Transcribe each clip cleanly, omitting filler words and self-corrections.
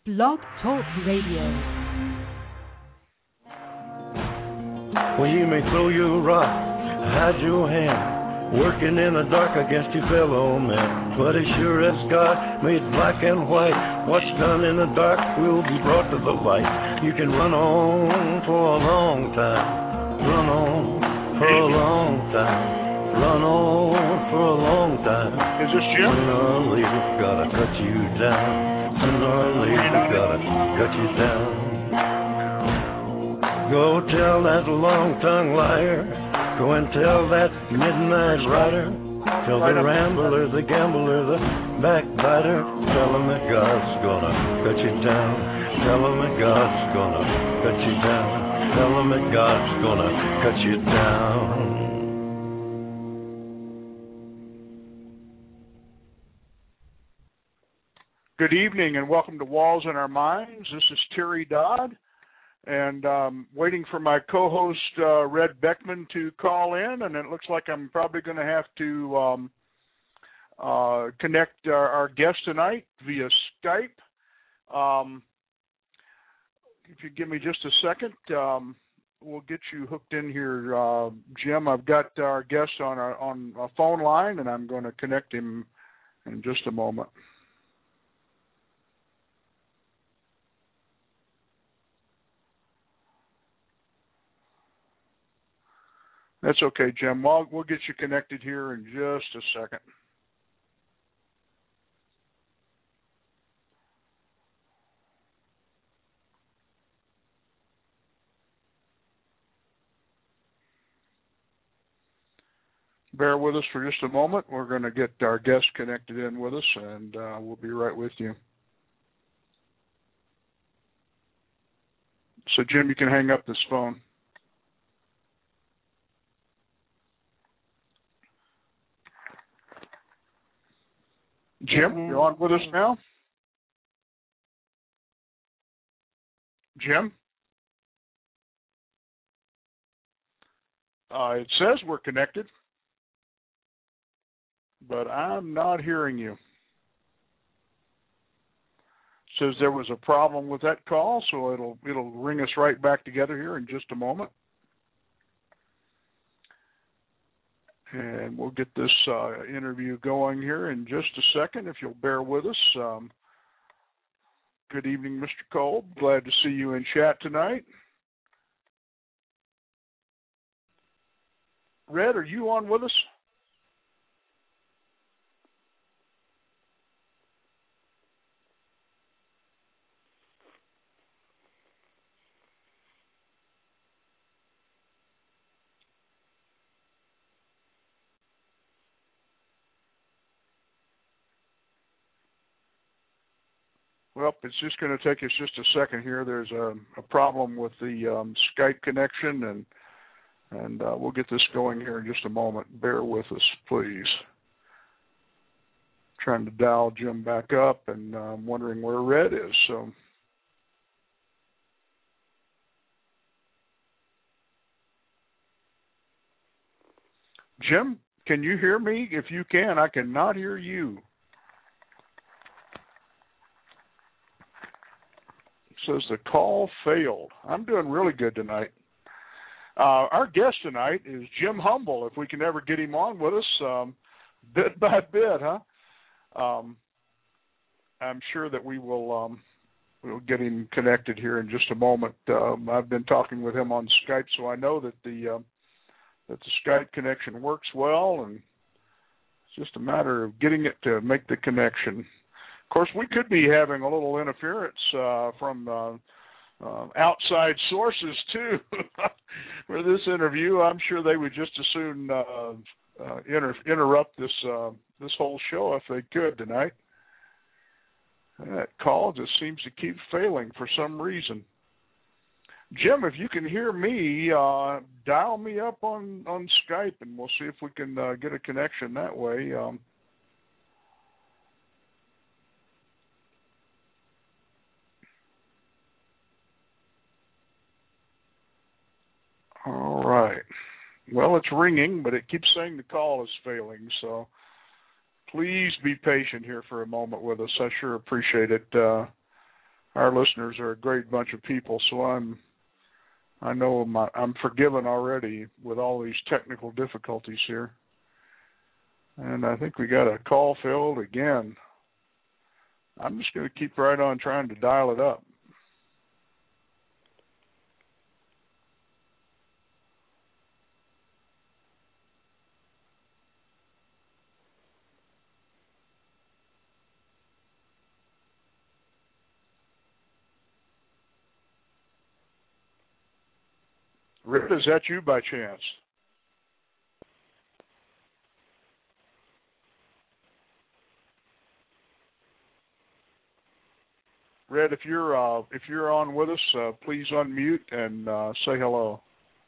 Blog Talk Radio. Well, you may throw your rock, hide your hand, working in the dark against your fellow man. But as sure as God made black and white, what's done in the dark will be brought to the light. You can run on for a long time, run on for a long time, run on for a long time. Is this Jim? Sooner or later, gotta cut you down. Sooner or later, gotta cut you down. Go tell that long-tongued liar. Go and tell that midnight rider. Tell the rambler, the gambler, the backbiter. Tell him that God's gonna cut you down. Tell him that God's gonna cut you down. Tell him that God's gonna cut you down. Good evening and welcome to Walls in Our Minds. This is Terry Dodd, and waiting for my co-host Red Beckman to call in, and it looks like I'm probably going to have to connect our guest tonight via Skype. If you give me just a second, we'll get you hooked in here, Jim. I've got our guest on a phone line, and I'm going to connect him in just a moment. That's okay, Jim. We'll get you connected here in just a second. Bear with us for just a moment. We're going to get our guest connected in with us, and we'll be right with you. So, Jim, you can hang up this phone. Jim, you're on with us now? Jim? It says we're connected, but I'm not hearing you. It says there was a problem with that call, so it'll ring us right back together here in just a moment. And we'll get this interview going here in just a second, if you'll bear with us. Good evening, Mr. Kolb. Glad to see you in chat tonight. Red, are you on with us? Well, it's just going to take us just a second here. There's a problem with the Skype connection, and we'll get this going here in just a moment. Bear with us, please. Trying to dial Jim back up, and I'm wondering where Red is. So, Jim, can you hear me? If you can, I cannot hear you. Says the call failed. I'm doing really good tonight. Our guest tonight is Jim Humble, if we can ever get him on with us, bit by bit, huh? I'm sure that we'll get him connected here in just a moment. I've been talking with him on Skype, so I know that the Skype connection works well, and it's just a matter of getting it to make the connection. Of course, we could be having a little interference from outside sources, too, for this interview. I'm sure they would just as soon interrupt this whole show if they could tonight. That call just seems to keep failing for some reason. Jim, if you can hear me, dial me up on Skype, and we'll see if we can get a connection that way. All right. Well, it's ringing, but it keeps saying the call is failing, so please be patient here for a moment with us. I sure appreciate it. our listeners are a great bunch of people, so I'm forgiven already with all these technical difficulties here. And I think we got a call failed again. I'm just going to keep right on trying to dial it up. Rita, is that you by chance? Red, if you're on with us, please unmute and say hello.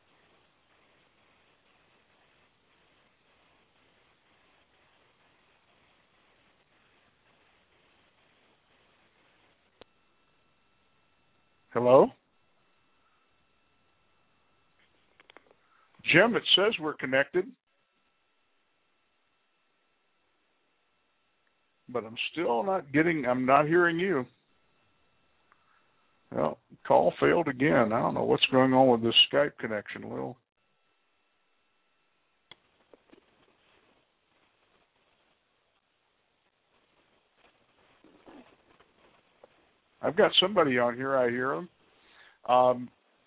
Hello? Jim, it says we're connected, but I'm not hearing you. Well, call failed again. I don't know what's going on with this Skype connection, Lil. I've got somebody on here. I hear them.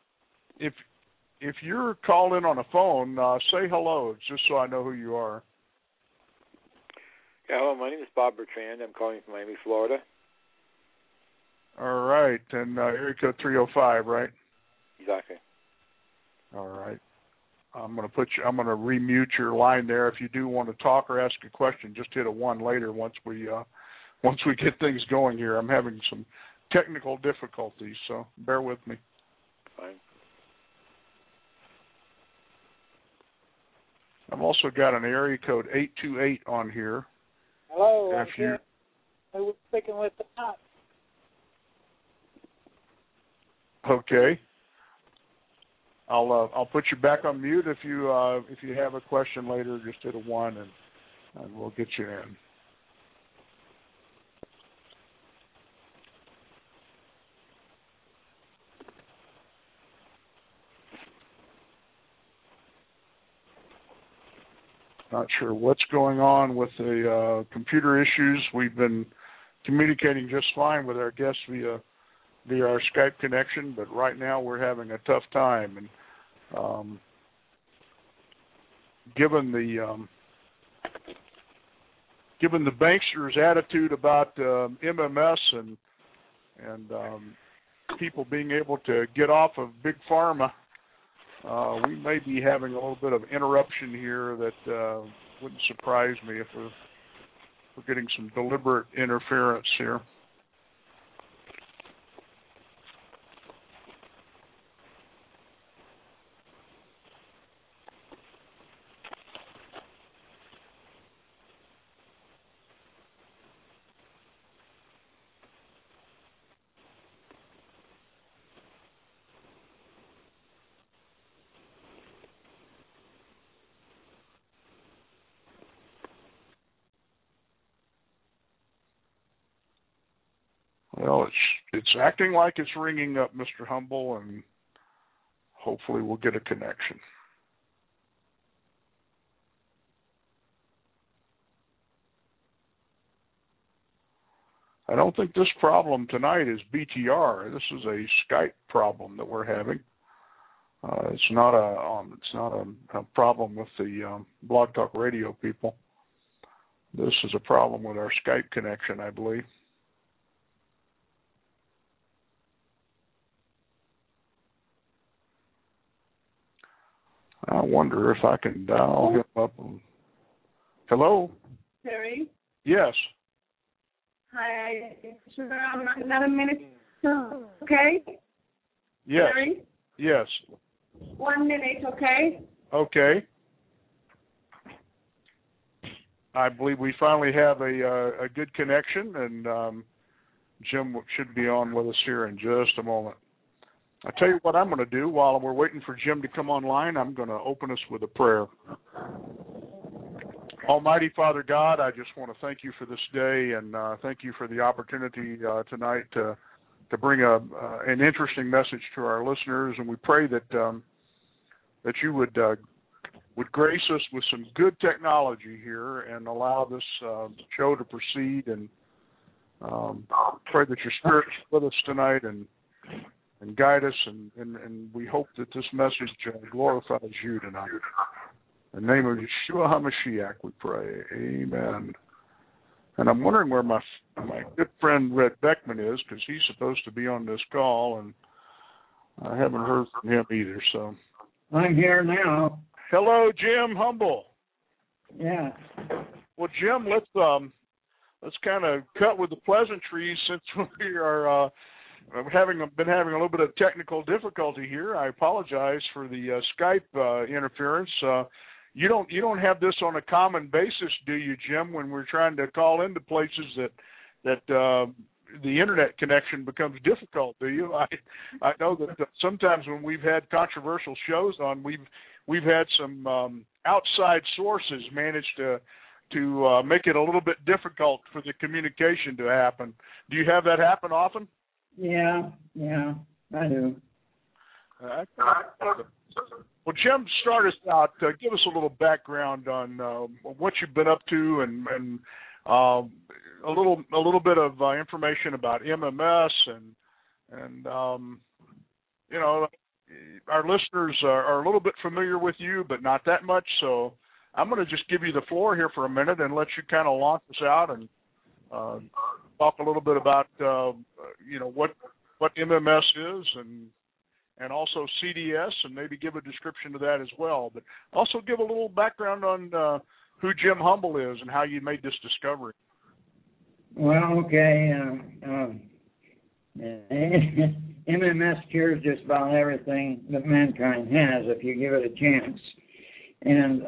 If you're called in on a phone, say hello, just so I know who you are. Yeah, hello, my name is Bob Bertrand. I'm calling from Miami, Florida. All right, and area code 305, right? Exactly. All right. I'm going to remute your line there. If you do want to talk or ask a question, just hit a 1 later once we get things going here. I'm having some technical difficulties, so bear with me. Fine. I've also got an area code 828 on here. Hello, I'm here. I was speaking with the top. Okay. I'll put you back on mute if you have a question later. Just hit a 1 and we'll get you in. Not sure what's going on with the computer issues. We've been communicating just fine with our guests via our Skype connection, but right now we're having a tough time. And given the banksters' attitude about MMS and people being able to get off of big pharma, we may be having a little bit of interruption here that wouldn't surprise me if we're getting some deliberate interference here. Well, it's acting like it's ringing up, Mr. Humble, and hopefully we'll get a connection. I don't think this problem tonight is BTR. This is a Skype problem that we're having. It's not a problem with the Blog Talk Radio people. This is a problem with our Skype connection, I believe. I wonder if I can dial him up. Hello? Terry? Yes. Hi. Another minute. Okay? Yes. Terry? Yes. 1 minute, okay? Okay. I believe we finally have a good connection, and Jim should be on with us here in just a moment. I'll tell you what I'm going to do while we're waiting for Jim to come online. I'm going to open us with a prayer. Almighty Father God, I just want to thank you for this day and thank you for the opportunity tonight to bring an interesting message to our listeners, and we pray that that you would grace us with some good technology here and allow this show to proceed. And pray that your Spirit is with us tonight and guide us, and we hope that this message glorifies you tonight. In the name of Yeshua HaMashiach, we pray. Amen. And I'm wondering where my good friend Red Beckman is, because he's supposed to be on this call, and I haven't heard from him either. So I'm here now. Hello, Jim Humble. Yeah. Well, Jim, let's kind of cut with the pleasantries since we are been having a little bit of technical difficulty here. I apologize for the Skype interference. You don't have this on a common basis, do you, Jim? When we're trying to call into places that the internet connection becomes difficult, do you? I know that sometimes when we've had controversial shows on, we've had some outside sources manage to make it a little bit difficult for the communication to happen. Do you have that happen often? Yeah, I do. Well, Jim, start us out. Give us a little background on what you've been up to, and a little bit of information about MMS, and you know, our listeners are a little bit familiar with you, but not that much. So I'm going to just give you the floor here for a minute and let you kind of launch us out and talk a little bit about you know, what MMS is, and also CDS, and maybe give a description of that as well. But also give a little background on who Jim Humble is and how you made this discovery. Well, okay. MMS cures just about everything that mankind has if you give it a chance. And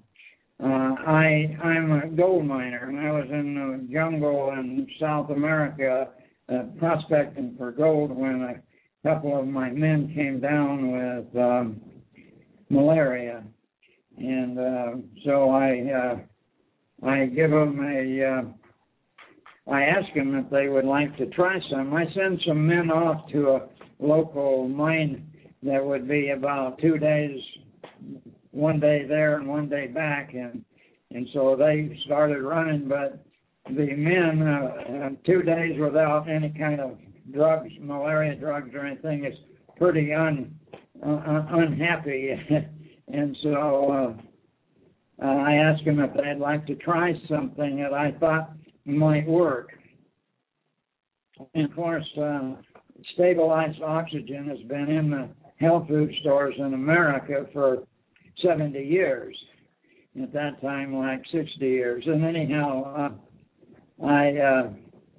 I'm a gold miner, and I was in the jungle in South America prospecting for gold when a couple of my men came down with malaria. And so I give them I asked them if they would like to try some. I send some men off to a local mine that would be about 2 days, 1 day there and 1 day back, and so they started running. But the men, 2 days without any kind of drugs, malaria drugs or anything, is pretty unhappy. And so I asked them if they'd like to try something that I thought might work. And of course, stabilized oxygen has been in the health food stores in America for 70 years. At that time, like 60 years. And anyhow, I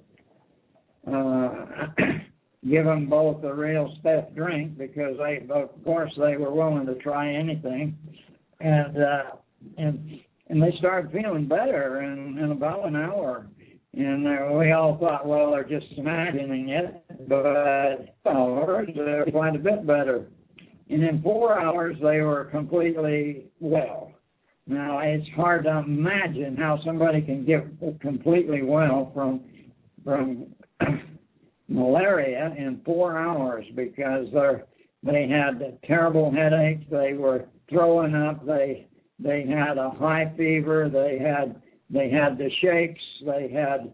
give them both a real stiff drink because of course, they were willing to try anything, and they started feeling better in about an hour. And we all thought, well, they're just imagining it, but they're quite a bit better. And in 4 hours, they were completely well. Now, it's hard to imagine how somebody can get completely well from malaria in 4 hours, because they had terrible headaches, they were throwing up, they had a high fever, they had the shakes, they had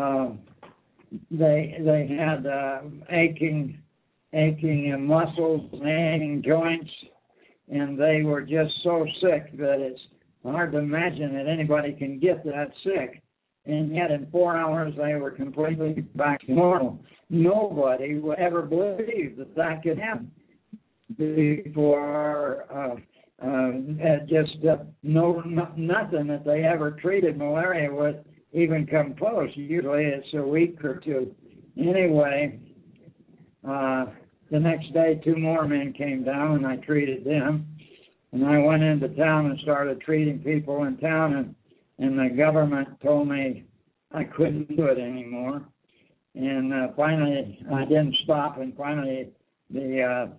aching muscles, aching joints, and they were just so sick that it's hard to imagine that anybody can get that sick. And yet in 4 hours they were completely back to normal. Nobody would ever believe that could happen before. Nothing that they ever treated malaria with even come close. Usually it's a week or two. Anyway, the next day 2 more men came down and I treated them. And I went into town and started treating people in town, and the government told me I couldn't do it anymore. And finally, I didn't stop, and finally the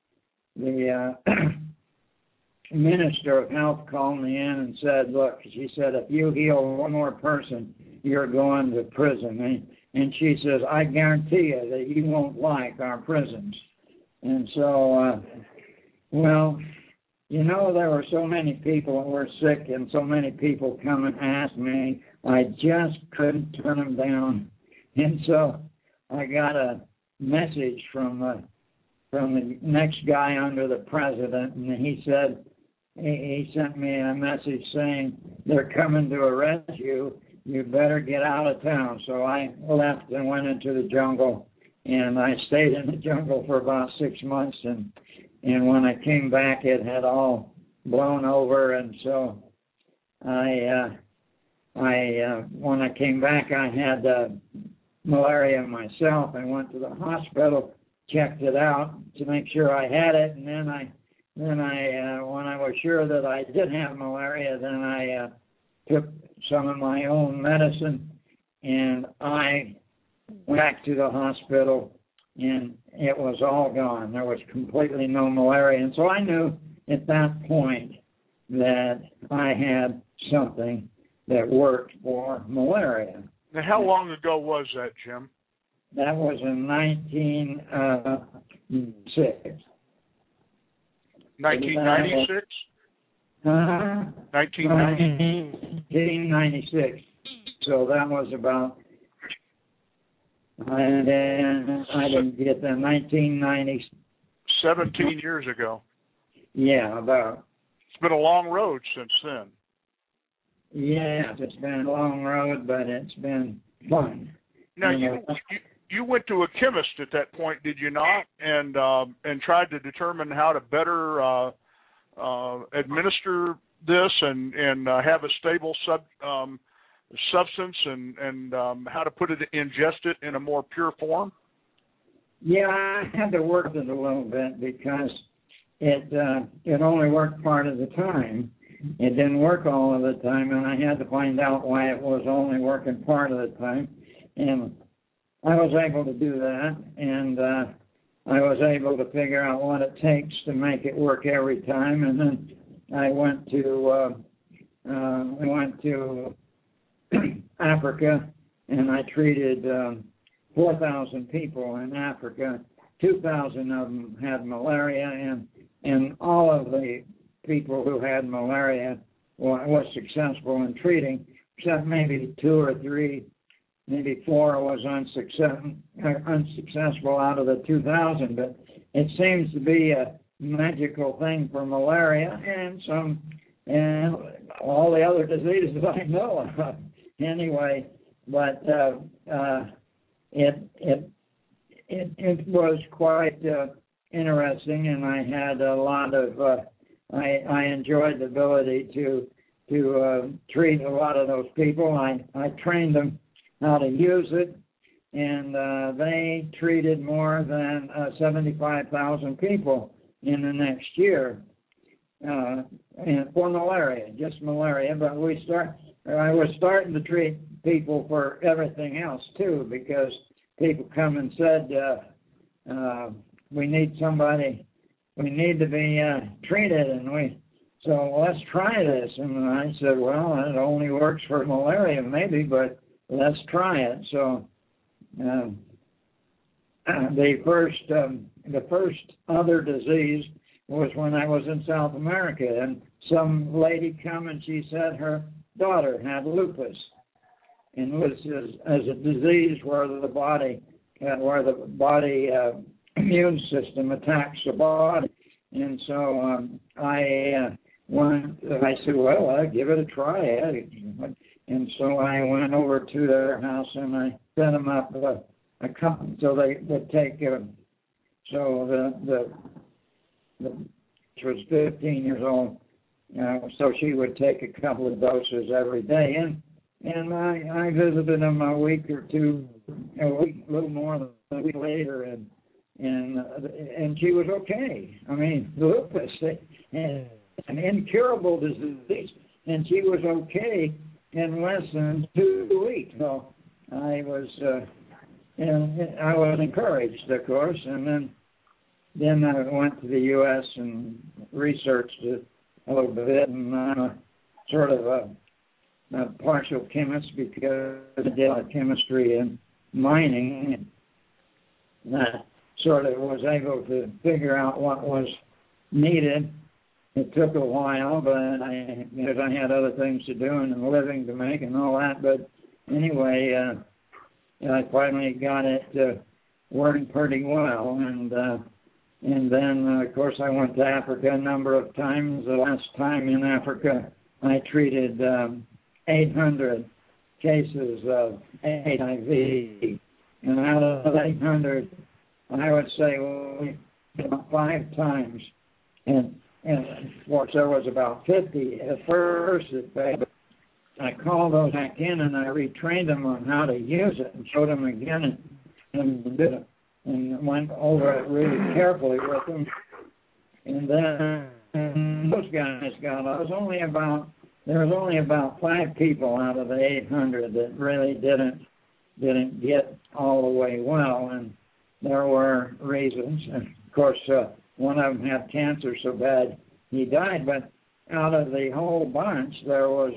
Minister of Health called me in and said, look, she said, if you heal one more person, you're going to prison. And she says, I guarantee you that you won't like our prisons. And so, well, you know, there were so many people who were sick and so many people come and ask me. I just couldn't turn them down. And so I got a message from the next guy under the president, and he said, he sent me a message saying, they're coming to arrest you. You better get out of town. So I left and went into the jungle, and I stayed in the jungle for about 6 months, and when I came back, it had all blown over, and so when I came back, I had malaria myself. I went to the hospital, checked it out to make sure I had it, and then when I was sure that I did have malaria, then I took some of my own medicine, and I went back to the hospital, and it was all gone. There was completely no malaria, and so I knew at that point that I had something that worked for malaria. Now, how long ago was that, Jim? That was in 1996. 1996? 1996. So that was about, and then I didn't get the 1990. 17 years ago. Yeah, about. It's been a long road since then. Yes, it's been a long road, but it's been fun. Now, you went to a chemist at that point, did you not? And tried to determine how to better administer this and have a stable substance and how to ingest it in a more pure form? Yeah, I had to work it a little bit because it only worked part of the time. It didn't work all of the time, and I had to find out why it was only working part of the time. And I was able to do that, and I was able to figure out what it takes to make it work every time. And then I went to Africa, and I treated 4,000 people in Africa. 2,000 of them had malaria, and all of the people who had malaria was successful in treating, except maybe 2 or 3, maybe 4 was unsuccessful out of the 2,000. But it seems to be a magical thing for malaria and all the other diseases I know of. Anyway, but it was quite interesting, and I had a lot of. I enjoyed the ability to treat a lot of those people. I trained them how to use it, and they treated more than 75,000 people in the next year and for malaria, just malaria. But I was starting to treat people for everything else too, because people come and said, we need somebody. We need to be treated, so let's try this. And I said, well, it only works for malaria, maybe, but let's try it. So the first other disease was when I was in South America, and some lady come and she said her daughter had lupus, and it was as a disease where the body immune system attacks the body. And so I said, well, I'll give it a try. And so I went over to their house and I set them up a couple so they would take she was 15 years old, so she would take a couple of doses every day. And I visited them a little more than a week later, and she was okay. I mean, lupus, an incurable disease, and she was okay in less than 2 weeks. So I was encouraged, of course, and then I went to the U.S. and researched it a little bit, and I'm sort of a partial chemist because I did chemistry in mining. And I sort of was able to figure out what was needed. It took a while, but because I had other things to do and a living to make and all that. But anyway, I finally got it working pretty well. And then, of course, I went to Africa a number of times. The last time in Africa, I treated 800 cases of HIV. And out of 800, I would say about 5 times. And of course, there was about 50 at first. But I called those back in and I retrained them on how to use it and showed them again and did it. And went over it really carefully with them. And then those guys got, there was only about 5 people out of the 800 that really didn't get all the way well. And there were reasons. And of course, one of them had cancer so bad he died. But out of the whole bunch, there was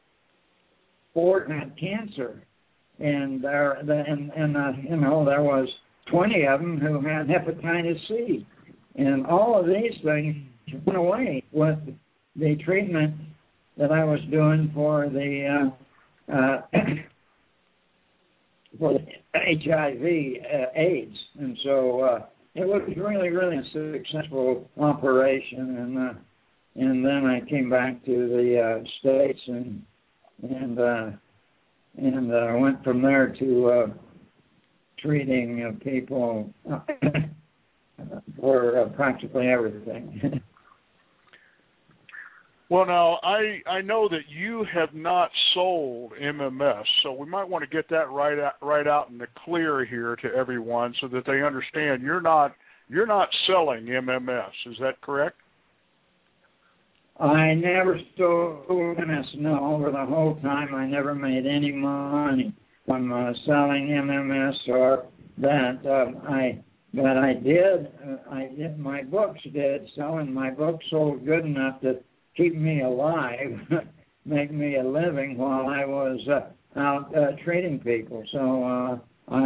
4 had cancer. And there was 20 of them who had hepatitis C. And all of these things went away with the treatment that I was doing for the HIV AIDS. And so it was really, really a successful operation. And then I came back to the States and went from there to treating people for practically everything. Well, now, I know that you have not sold MMS, so we might want to get that right out in the clear here to everyone so that they understand you're not selling MMS. Is that correct? I never sold MMS. No, over the whole time I never made any money from selling MMS or that. But I did. My books did sell, and my books sold good enough to keep me alive, make me a living while I was out treating people. So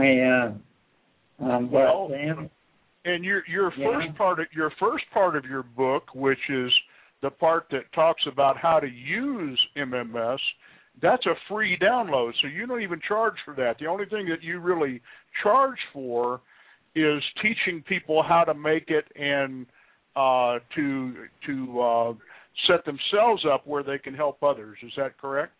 and your first part of your book, which is the part that talks about how to use MMS, that's a free download, so you don't even charge for that. The only thing that you really charge for is teaching people how to make it and to set themselves up where they can help others. Is that correct?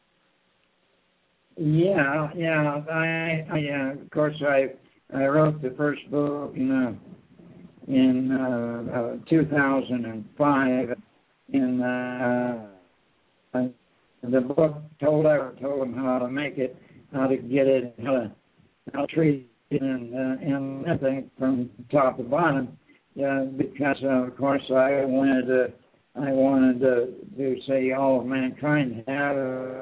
Yeah. I of course I wrote the first book in 2005. The book told them how to make it, how to get it, how to treat it, and everything from top to bottom. Because of course I wanted to say all of mankind have.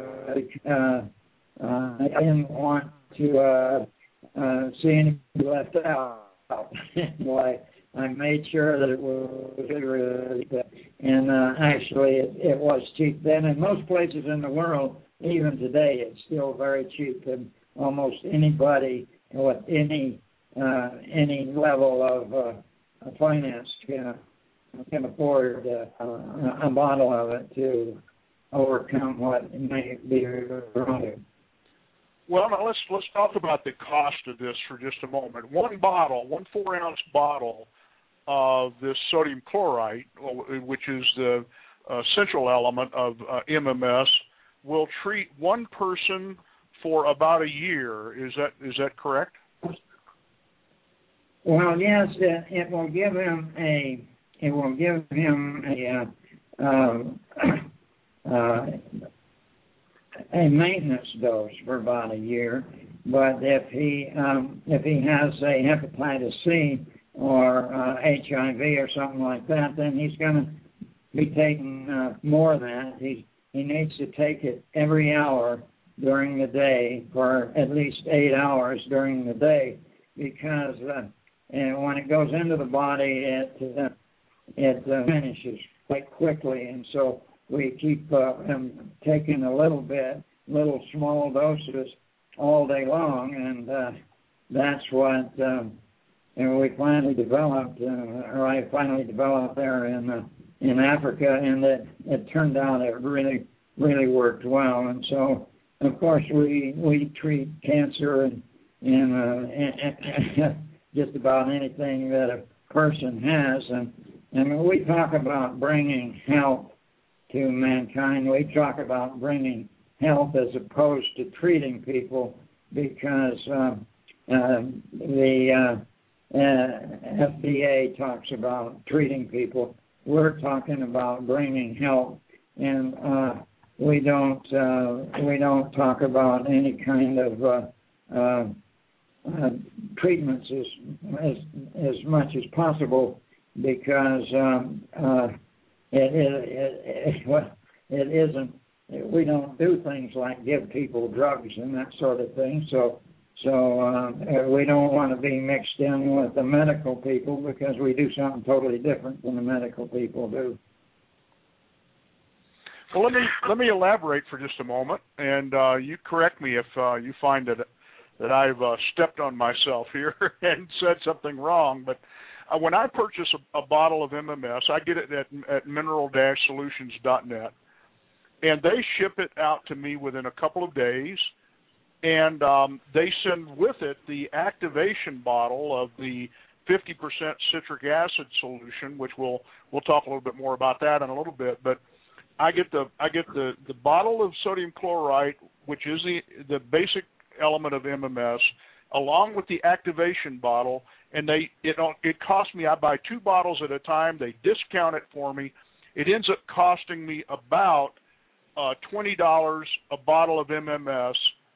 I didn't want to see anybody left out. Like I made sure that it was really good. And actually it was cheap then. In most places in the world, even today, it's still very cheap, and almost anybody with any level of finance can afford a bottle of it to overcome what may be wrong. Well, now let's talk about the cost of this for just a moment. One 4-ounce bottle of this sodium chloride, which is the essential element of MMS, will treat one person for about a year. Is that correct? Well, yes, it will give him a maintenance dose for about a year. But if he has a hepatitis C or HIV or something like that, then he's going to be taking more than that. He needs to take it every hour during the day for at least 8 hours during the day, because when it goes into the body, it finishes quite quickly, and so we keep him taking little small doses all day long, and that's what we finally developed, or I finally developed there in Africa, and it turned out it really worked well. And so, of course, we treat cancer in just about anything that a person has, and we talk about bringing health to mankind. We talk about bringing health as opposed to treating people, because the FDA talks about treating people. We're talking about bringing health, and we don't talk about any kind of treatments as much as possible, because it isn't. We don't do things like give people drugs and that sort of thing. So we don't want to be mixed in with the medical people, because we do something totally different than the medical people do. Well, let me elaborate for just a moment, and you correct me if you find that I've stepped on myself here and said something wrong. But when I purchase a bottle of MMS, I get it at mineral-solutions.net, and they ship it out to me within a couple of days. And they send with it the activation bottle of the 50% citric acid solution, which we'll talk a little bit more about that in a little bit. But I get the bottle of sodium chlorite, which is the basic element of MMS, along with the activation bottle. And it costs me. I buy 2 bottles at a time. They discount it for me. It ends up costing me about $20 a bottle of MMS.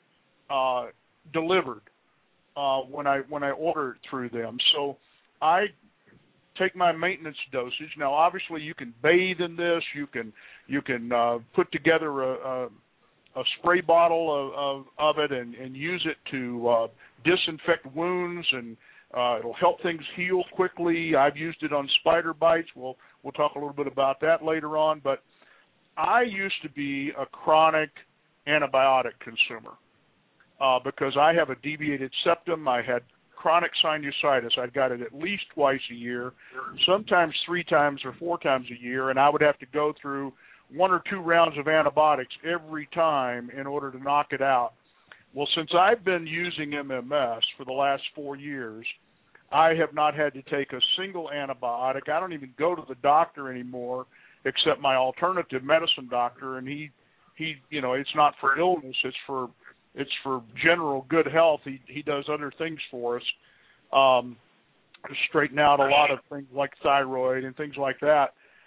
Delivered when I order it through them. So I take my maintenance dosage. Now, obviously, you can bathe in this. You can put together a spray bottle of it and use it to disinfect wounds, and it'll help things heal quickly. I've used it on spider bites. We'll talk a little bit about that later on. But I used to be a chronic antibiotic consumer. Because I have a deviated septum. I had chronic sinusitis. I got it at least twice a year, sometimes 3 times or 4 times a year, and I would have to go through 1 or 2 rounds of antibiotics every time in order to knock it out. Well, since I've been using MMS for the last 4 years, I have not had to take a single antibiotic. I don't even go to the doctor anymore, except my alternative medicine doctor, and he it's not for illness, it's for general good health. He does other things for us, to straighten out a lot of things like thyroid and things like that.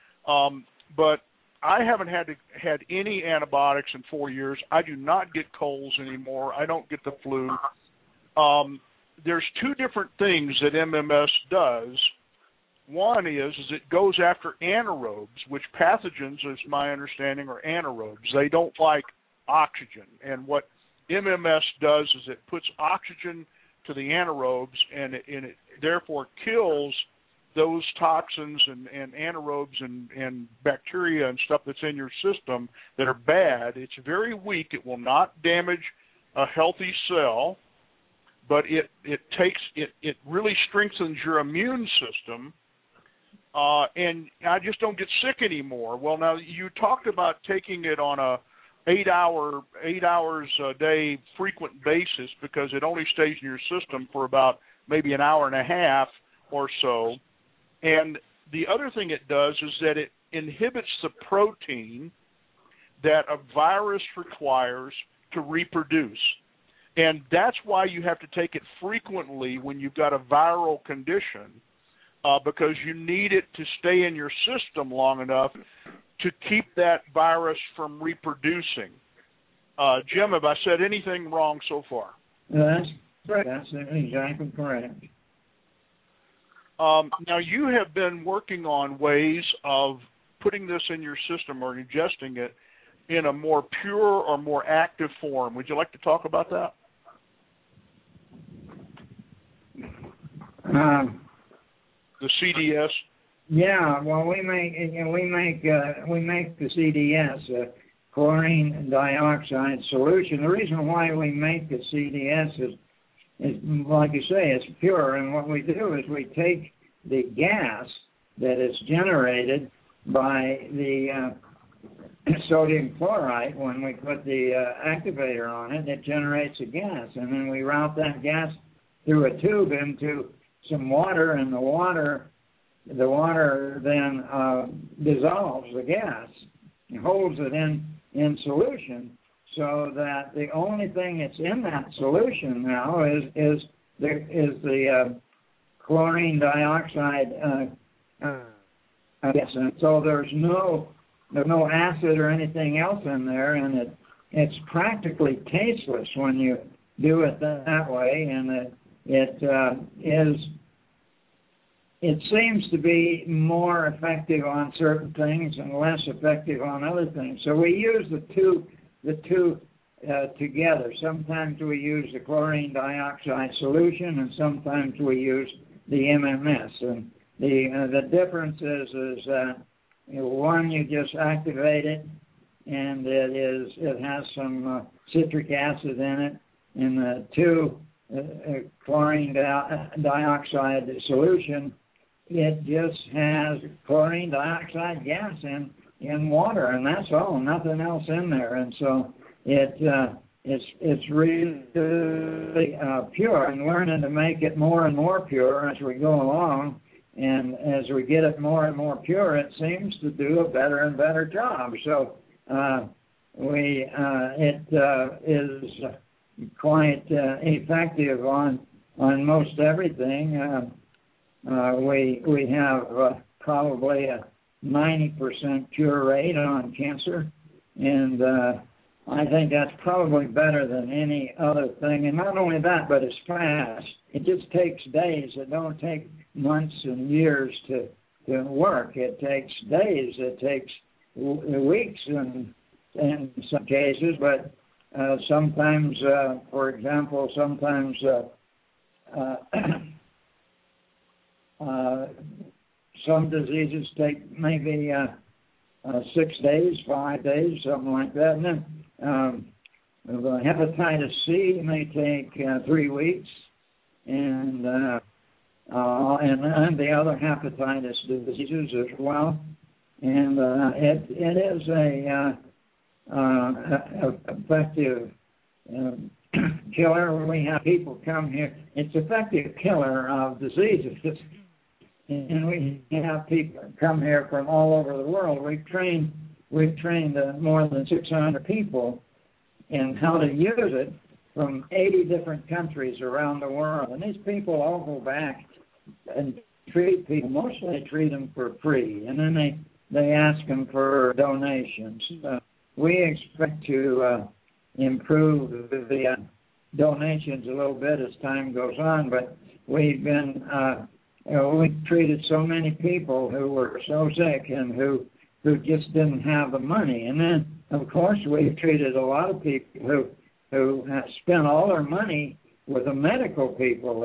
But I haven't had any antibiotics in 4 years. I do not get colds anymore. I don't get the flu. There's 2 different things that MMS does. One is it goes after anaerobes, which pathogens, as my understanding, are anaerobes. They don't like oxygen. And what MMS does is it puts oxygen to the anaerobes, and it therefore kills those toxins and anaerobes and bacteria and stuff that's in your system that are bad. It's very weak. It will not damage a healthy cell, but it really strengthens your immune system, and I just don't get sick anymore. Well, now you talked about taking it on a 8 hours a day frequent basis, because it only stays in your system for about maybe an hour and a half or so. And the other thing it does is that it inhibits the protein that a virus requires to reproduce. And that's why you have to take it frequently when you've got a viral condition, because you need it to stay in your system long enough to keep that virus from reproducing. Jim, have I said anything wrong so far? That's correct. That's exactly correct. Now, you have been working on ways of putting this in your system or ingesting it in a more pure or more active form. Would you like to talk about that? The CDS? Yeah, well, we make the CDS, chlorine dioxide solution. The reason why we make the CDS is like you say, it's pure. And what we do is we take the gas that is generated by the sodium chloride. When we put the activator on it, it generates a gas. And then we route that gas through a tube into some water, and the water then dissolves the gas and holds it in solution, so that the only thing that's in that solution now is the chlorine dioxide gas. And so there's no acid or anything else in there, and it's practically tasteless when you do it that way, and it seems to be more effective on certain things and less effective on other things. So we use the two together. Sometimes we use the chlorine dioxide solution, and sometimes we use the MMS. And the difference is that one, you just activate it, and it has some citric acid in it, and the two, chlorine dioxide solution, it just has chlorine dioxide gas in water, and that's all, nothing else in there. And so it's really pure, and learning to make it more and more pure as we go along. And as we get it more and more pure, it seems to do a better and better job. So it is quite effective on most everything. We have probably a 90% cure rate on cancer, and I think that's probably better than any other thing. And not only that, but it's fast. It just takes days. It don't take months and years to work. It takes days. It takes weeks in some cases, but sometimes, for example, some diseases take maybe 6 days, 5 days, something like that. And then the hepatitis C may take 3 weeks, and the other hepatitis diseases as well. And it is a effective killer. We have people come here. It's effective killer of diseases. And we have people come here from all over the world. We've trained more than 600 people in how to use it from 80 different countries around the world. And these people all go back and treat people. Mostly treat them for free, and then they ask them for donations. We expect to improve the donations a little bit as time goes on, but we've treated so many people who were so sick and who just didn't have the money. And then, of course, we've treated a lot of people who have spent all their money with the medical people.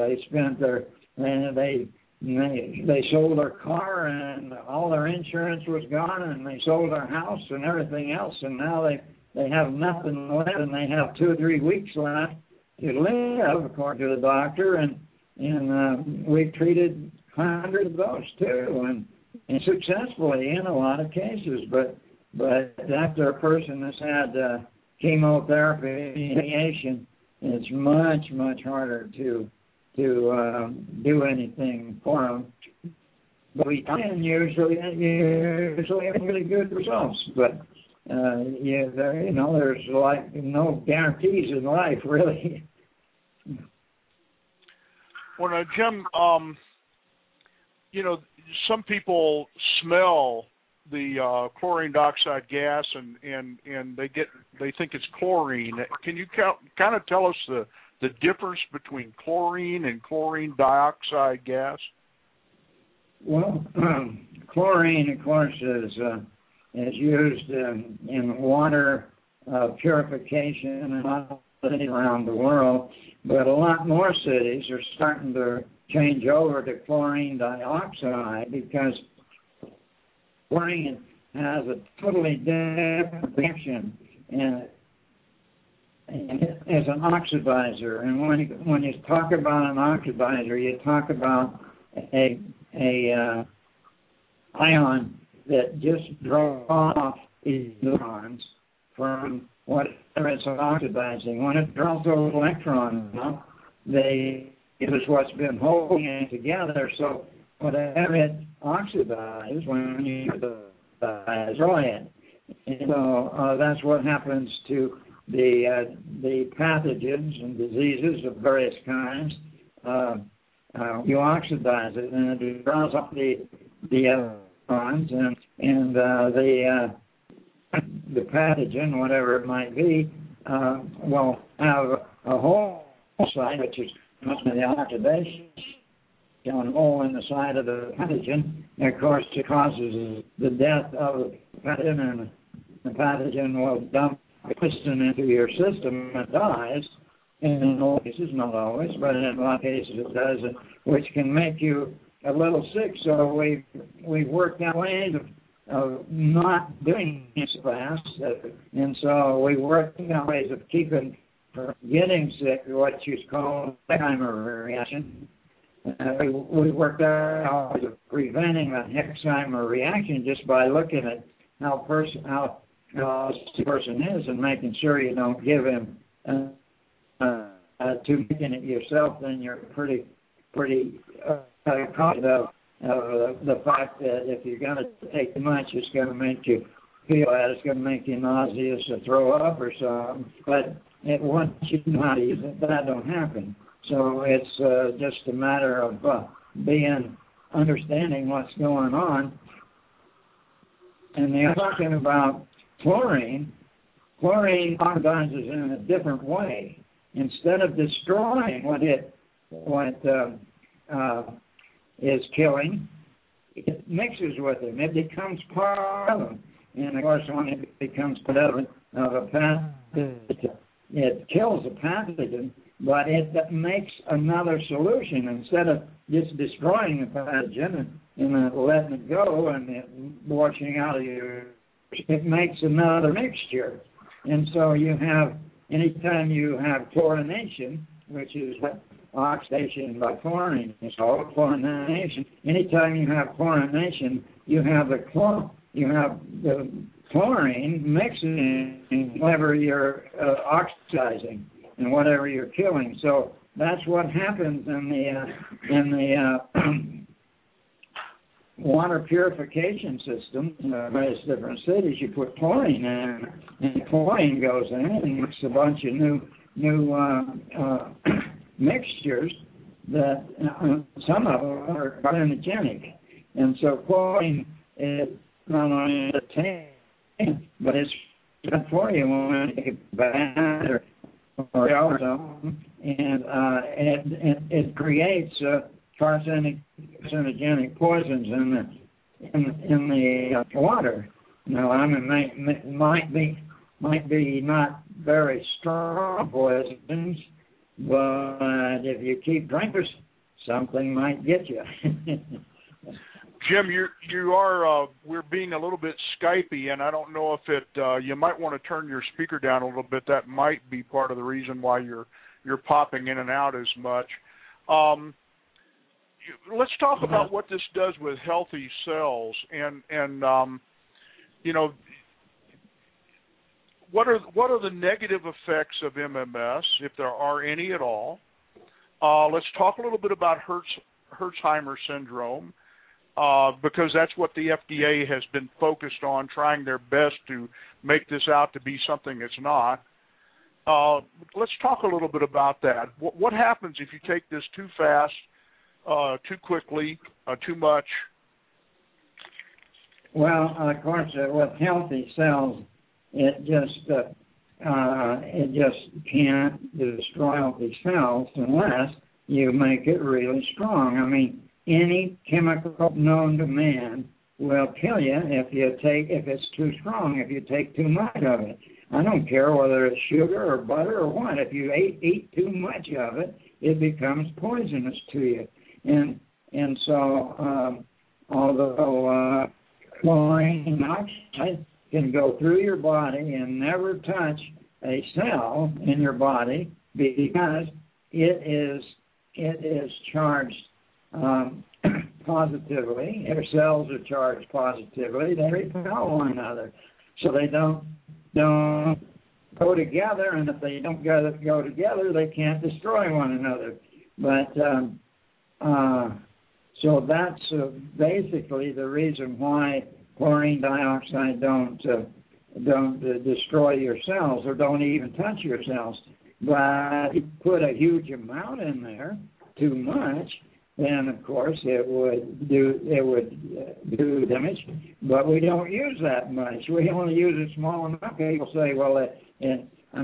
They sold their car and all their insurance was gone, and they sold their house and everything else, and now they have nothing left, and they have 2 or 3 weeks left to live, according to the doctor, and we've treated hundreds of those too, and successfully in a lot of cases. But after a person has had chemotherapy, radiation, it's much harder to do anything for them. But we can usually have really good results. But there's like no guarantees in life, really. Well, now, Jim, some people smell the chlorine dioxide gas and they think it's chlorine. Can you kind of tell us the difference between chlorine and chlorine dioxide gas? Well, chlorine, of course, is used in water purification and around the world, but a lot more cities are starting to change over to chlorine dioxide, because chlorine has a totally different reaction, and as an oxidizer. And when you talk about an oxidizer, you talk about a ion that just draws off electrons from whatever it's oxidizing. When it draws those electrons up, it is what's been holding it together. So whatever it oxidizes, when you destroy it. And so that's what happens to the pathogens and diseases of various kinds. You oxidize it, and it draws up the electrons, and the pathogen, whatever it might be, will have a hole site, which is the oxidation, a hole in the side of the pathogen. And of course, it causes the death of the pathogen, and the pathogen will dump poison into your system and dies. In all cases, not always, but in a lot of cases it does, which can make you a little sick. So we've worked out ways of not doing this fast, and so we worked out ways of keeping from getting sick, what you call Hexheimer reaction. We worked out ways of preventing the Hexheimer reaction just by looking at how the person is and making sure you don't give him to making it yourself. Then you're pretty conscious of the fact that if you're going to take too much, it's going to make you feel bad, it's going to make you nauseous or throw up or something. But once you know how to use it, that don't happen. So it's just a matter of understanding what's going on. And they're talking about chlorine. Chlorine oxidizes in a different way. Instead of destroying what is killing, it mixes with them. It becomes part of them. And of course, when it becomes part of a pathogen, it kills the pathogen, but it makes another solution. Instead of just destroying the pathogen and letting it go and it washing out of you, it makes another mixture. And so anytime you have chlorination, which is what oxidation by chlorine is called, chlorination. Anytime you have chlorination, you have the chlorine mixing whatever you're oxidizing and whatever you're killing. So that's what happens in the water purification system in various different cities. You put chlorine in, and chlorine goes in and makes a bunch of new mixtures that some of them are carcinogenic. And so chlorine is not only a taste, but it's good for you when you take a bath or something, and it creates carcinogenic poisons in the water. Now, I mean, might be not very strong poisons, but if you keep drinking, something might get you. Jim, you are we're being a little bit Skypey, and I don't know if it. You might want to turn your speaker down a little bit. That might be part of the reason why you're popping in and out as much. Let's talk about what this does with healthy cells, and you know, what are the negative effects of MMS, if there are any at all? Let's talk a little bit about Herxheimer syndrome, because that's what the FDA has been focused on, trying their best to make this out to be something it's not. Let's talk a little bit about that. What happens if you take this too fast, too quickly, too much? Well, of course, with healthy cells, it just can't destroy healthy cells unless you make it really strong. I mean, any chemical known to man will kill you if it's too strong, if you take too much of it. I don't care whether it's sugar or butter or what. If you eat too much of it, it becomes poisonous to you. And so although chlorine dioxide can go through your body and never touch a cell in your body because it is charged positively. Your cells are charged positively. They repel one another, so they don't go together. And if they don't go together, they can't destroy one another. But so that's basically the reason why chlorine dioxide don't destroy your cells or don't even touch your cells. But if you put a huge amount in there, too much, then of course it would do damage. But we don't use that much. We only use it small enough. People say, well, the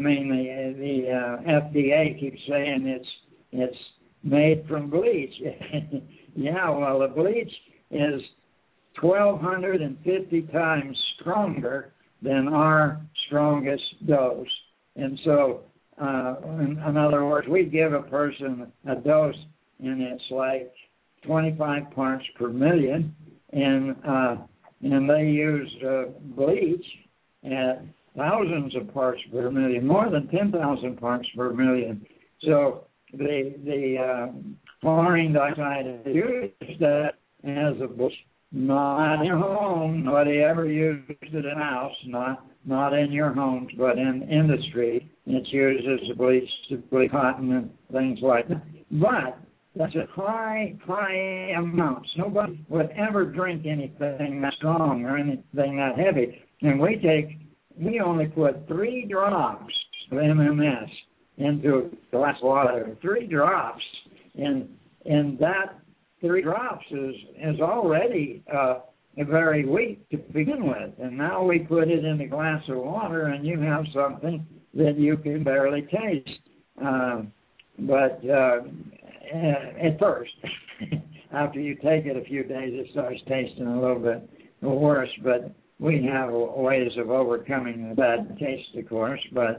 FDA keeps saying it's made from bleach. Yeah, well, the bleach is 1,250 times stronger than our strongest dose. And so, in other words, we give a person a dose, and it's like 25 parts per million, and they use bleach at thousands of parts per million, more than 10,000 parts per million. So the chlorine dioxide is used that as a bleach, not in your home. Nobody ever used it in a house, not in your homes, but in industry. It's used as a bleach to bleach cotton and things like that. But that's a high amounts. Nobody would ever drink anything that strong or anything that heavy. And we only put 3 drops of MMS into a glass of water. 3 drops, and that 3 drops is already very weak to begin with. And now we put it in a glass of water, and you have something that you can barely taste. But at first, after you take it a few days, it starts tasting a little bit worse. But we have ways of overcoming the bad taste, of course. But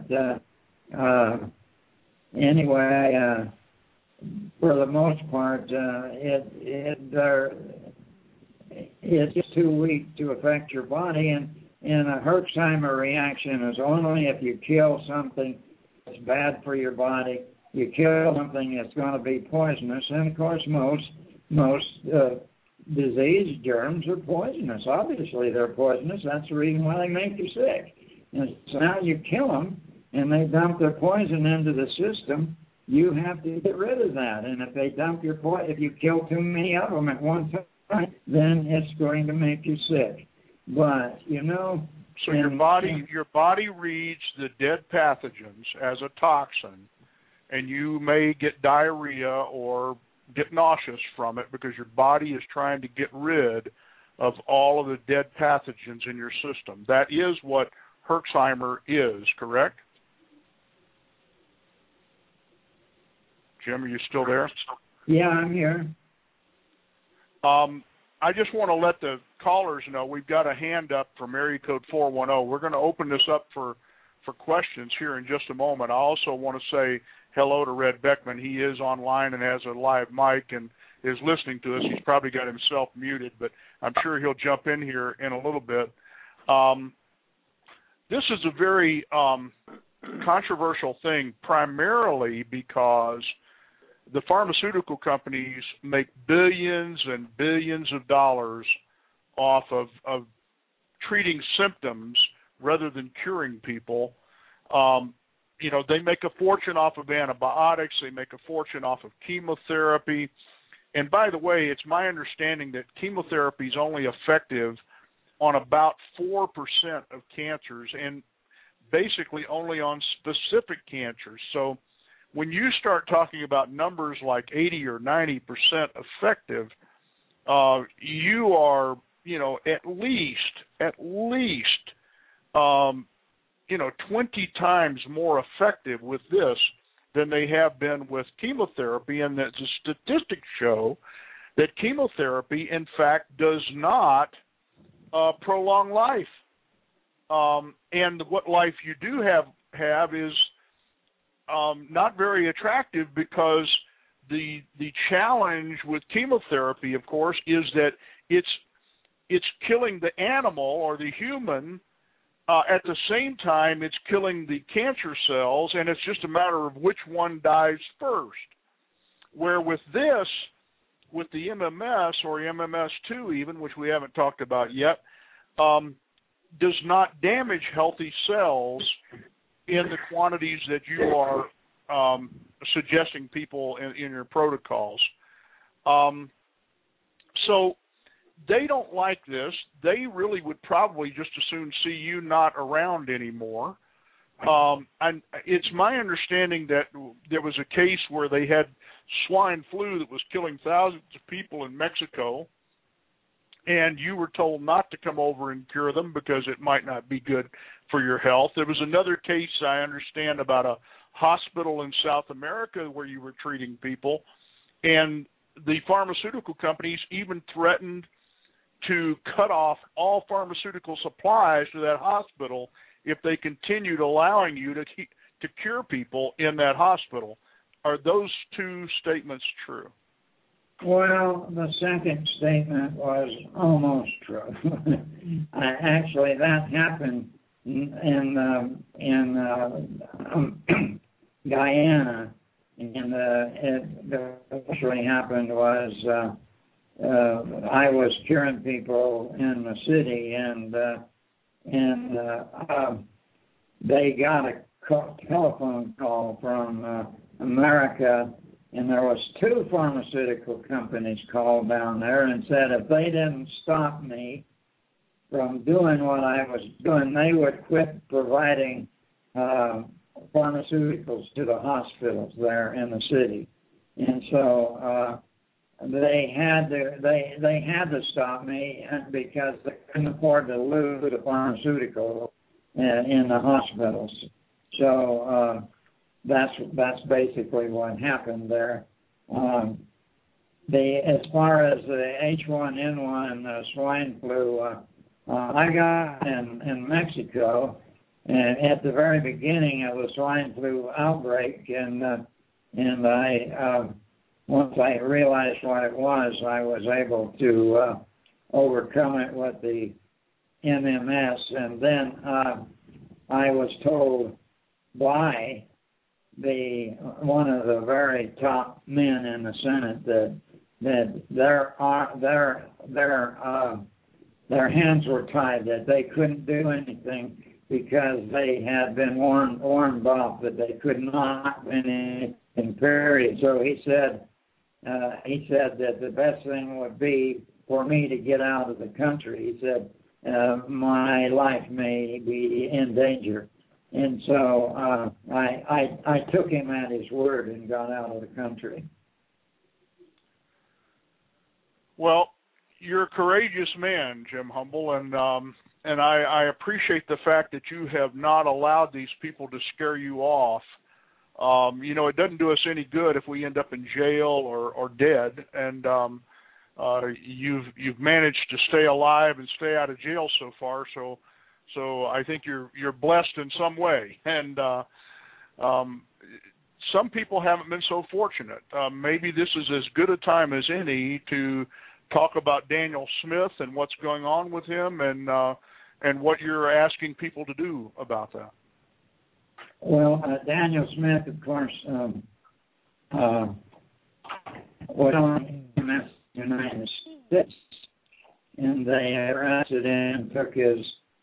anyway, for the most part, it's just too weak to affect your body. And a Herxheimer reaction is only if you kill something that's bad for your body. You kill something that's going to be poisonous, and of course most disease germs are poisonous. Obviously they're poisonous. That's the reason why they make you sick. And so now you kill them, and they dump their poison into the system. You have to get rid of that. And if they dump your if you kill too many of them at one time, then it's going to make you sick. But so your body reads the dead pathogens as a toxin. And you may get diarrhea or get nauseous from it because your body is trying to get rid of all of the dead pathogens in your system. That is what Herxheimer is, correct? Jim, are you still there? Yeah, I'm here. I just want to let the callers know we've got a hand up from area code 410. We're going to open this up for questions here in just a moment. I also want to say hello to Red Beckman. He is online and has a live mic and is listening to us. He's probably got himself muted, but I'm sure he'll jump in here in a little bit. This is a very controversial thing, primarily because the pharmaceutical companies make billions and billions of dollars off of treating symptoms rather than curing people. They make a fortune off of antibiotics. They make a fortune off of chemotherapy. And by the way, it's my understanding that chemotherapy is only effective on about 4% of cancers and basically only on specific cancers. So when you start talking about numbers like 80 or 90% effective, you are, at least 20 times more effective with this than they have been with chemotherapy. And the statistics show that chemotherapy, in fact, does not prolong life. And what life you do have is not very attractive, because the challenge with chemotherapy, of course, is that it's it's killing the animal or the human. At the same time, it's killing the cancer cells, and it's just a matter of which one dies first. Where with this, with the MMS or MMS2 even, which we haven't talked about yet, does not damage healthy cells in the quantities that you are suggesting people in your protocols. So they don't like this. They really would probably just as soon see you not around anymore. And it's my understanding that there was a case where they had swine flu that was killing thousands of people in Mexico, and you were told not to come over and cure them because it might not be good for your health. There was another case, I understand, about a hospital in South America where you were treating people, and the pharmaceutical companies even threatened to cut off all pharmaceutical supplies to that hospital if they continued allowing you to cure people in that hospital. Are those two statements true? Well, the second statement was almost true. Actually, that happened in Guyana, and what actually happened was I was curing people in the city, and they got a telephone call from America, and there was 2 pharmaceutical companies called down there and said if they didn't stop me from doing what I was doing, they would quit providing pharmaceuticals to the hospitals there in the city. And so they had to stop me because they couldn't afford to lose the pharmaceutical in the hospitals. So that's basically what happened there. As far as the H1N1 swine flu, I got in Mexico at the very beginning of the swine flu outbreak, and I once I realized what it was, I was able to overcome it with the MMS, and then I was told by one of the very top men in the Senate that their hands were tied, that they couldn't do anything because they had been warned off that they could not do anything, period. So he said that the best thing would be for me to get out of the country. He said my life may be in danger. And so I took him at his word and got out of the country. Well, you're a courageous man, Jim Humble, and I appreciate the fact that you have not allowed these people to scare you off. It doesn't do us any good if we end up in jail or dead, and you've managed to stay alive and stay out of jail so far. So I think you're blessed in some way, and some people haven't been so fortunate. Maybe this is as good a time as any to talk about Daniel Smith and what's going on with him, and what you're asking people to do about that. Well, Daniel Smith, of course, was on the United States, and they arrested him, took his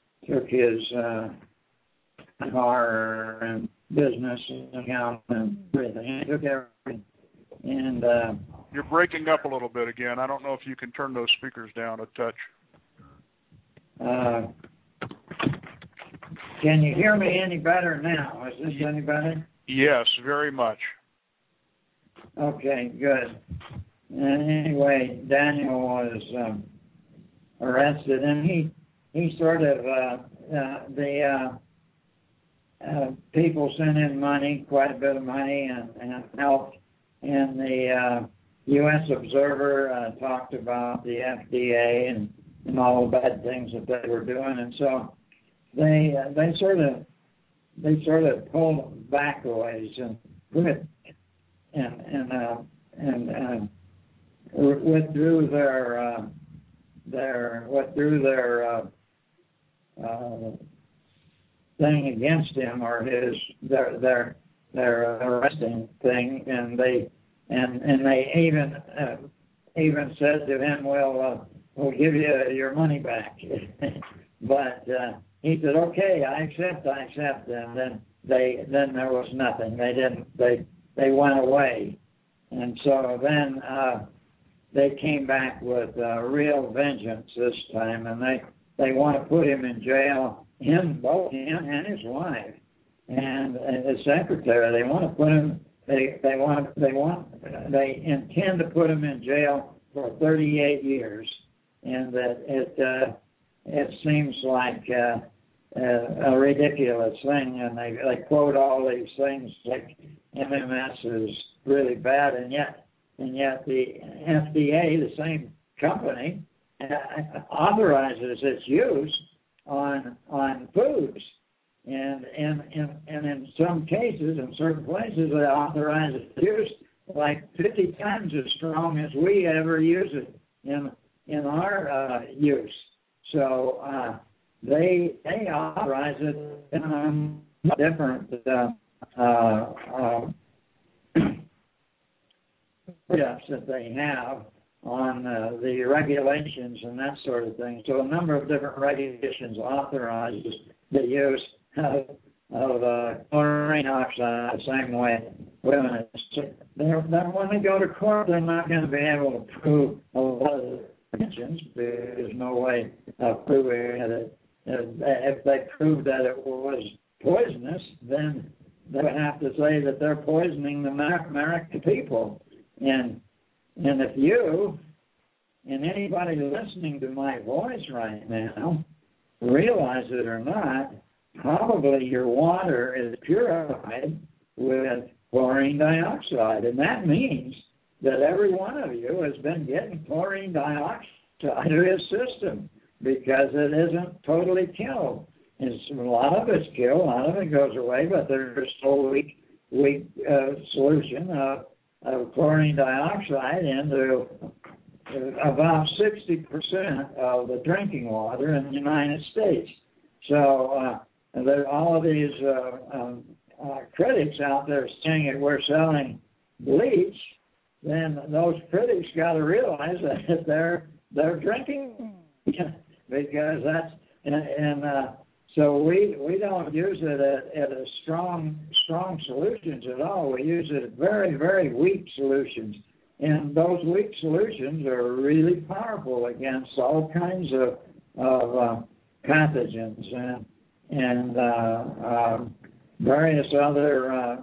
car and business account and everything. He took everything. And you're breaking up a little bit again. I don't know if you can turn those speakers down a touch. Can you hear me any better now? Is this any better? Yes, very much. Okay, good. And anyway, Daniel was arrested, and he sort of the people sent in money, quite a bit of money, and helped. And the U.S. Observer talked about the FDA and all the bad things that they were doing, and so they sort of pulled back a ways and quit and withdrew their thing against him, or their arresting thing, and they even said to him, "Well, we'll give you your money back." But he said, "Okay, I accept," and then there was nothing. They went away, and so then they came back with real vengeance this time, and they want to put him in jail, both him and his wife and his secretary. They want to put him. They intend to put him in jail for 38 years, and that it seems like a ridiculous thing. And they quote all these things like MMS is really bad, and yet the FDA, the same company, authorizes its use on foods, and in some cases, in certain places, they authorize its use like 50 times as strong as we ever use it in our use. So they authorize it in different steps that they have on the regulations and that sort of thing. So a number of different regulations authorizes the use of chlorine oxide the same way women. Then when they go to court, they're not going to be able to prove a lot of the contentions. There's no way of proving it. If they prove that it was poisonous, then they would have to say that they're poisoning the American people. And if you and anybody listening to my voice right now, realize it or not, probably your water is purified with chlorine dioxide. And that means that every one of you has been getting chlorine dioxide to his system because it isn't totally killed. A lot of it's killed, a lot of it goes away, but there's still weak solution of chlorine dioxide into about 60% of the drinking water in the United States. So there are all of these critics out there saying that we're selling bleach. Then those critics got to realize that they're drinking because that's so we don't use it at a strong solutions at all. We use it at very, very weak solutions. And those weak solutions are really powerful against all kinds of pathogens and various other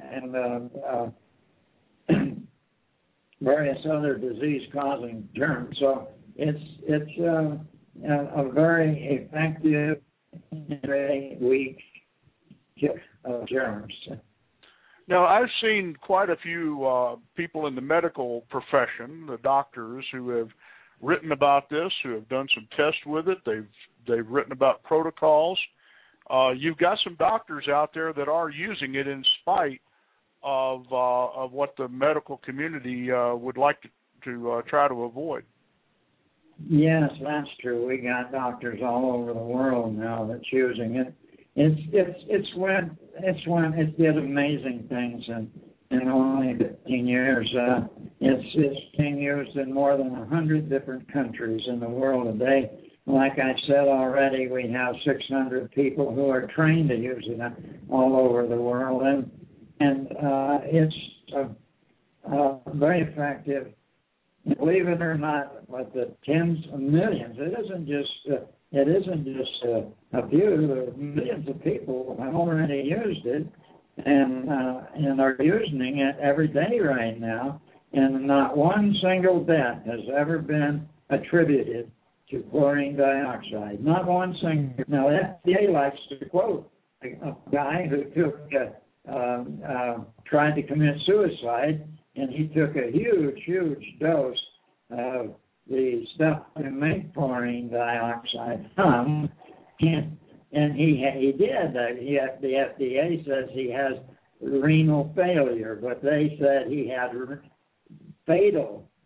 various other disease-causing germs. So it's a very effective, very weak kick of germs. Now, I've seen quite a few people in the medical profession, the doctors, who have written about this, who have done some tests with it. They've written about protocols. You've got some doctors out there that are using it in spite of what the medical community would like to try to avoid. Yes, that's true. We got doctors all over the world now that's using it. It's when it did amazing things in only 15 years. It's being used in more than 100 different countries in the world today. Like I said already, we have 600 people who are trained to use it all over the world, and it's very effective. Believe it or not, with the tens of millions, it isn't just a few. There are millions of people have already used it and are using it every day right now. And not one single death has ever been attributed to chlorine dioxide. Not one single. Now, the FDA likes to quote a guy who tried to commit suicide, and he took a huge dose of the stuff to make chlorine dioxide from, and he did. The FDA says he has renal failure, but they said he had fatal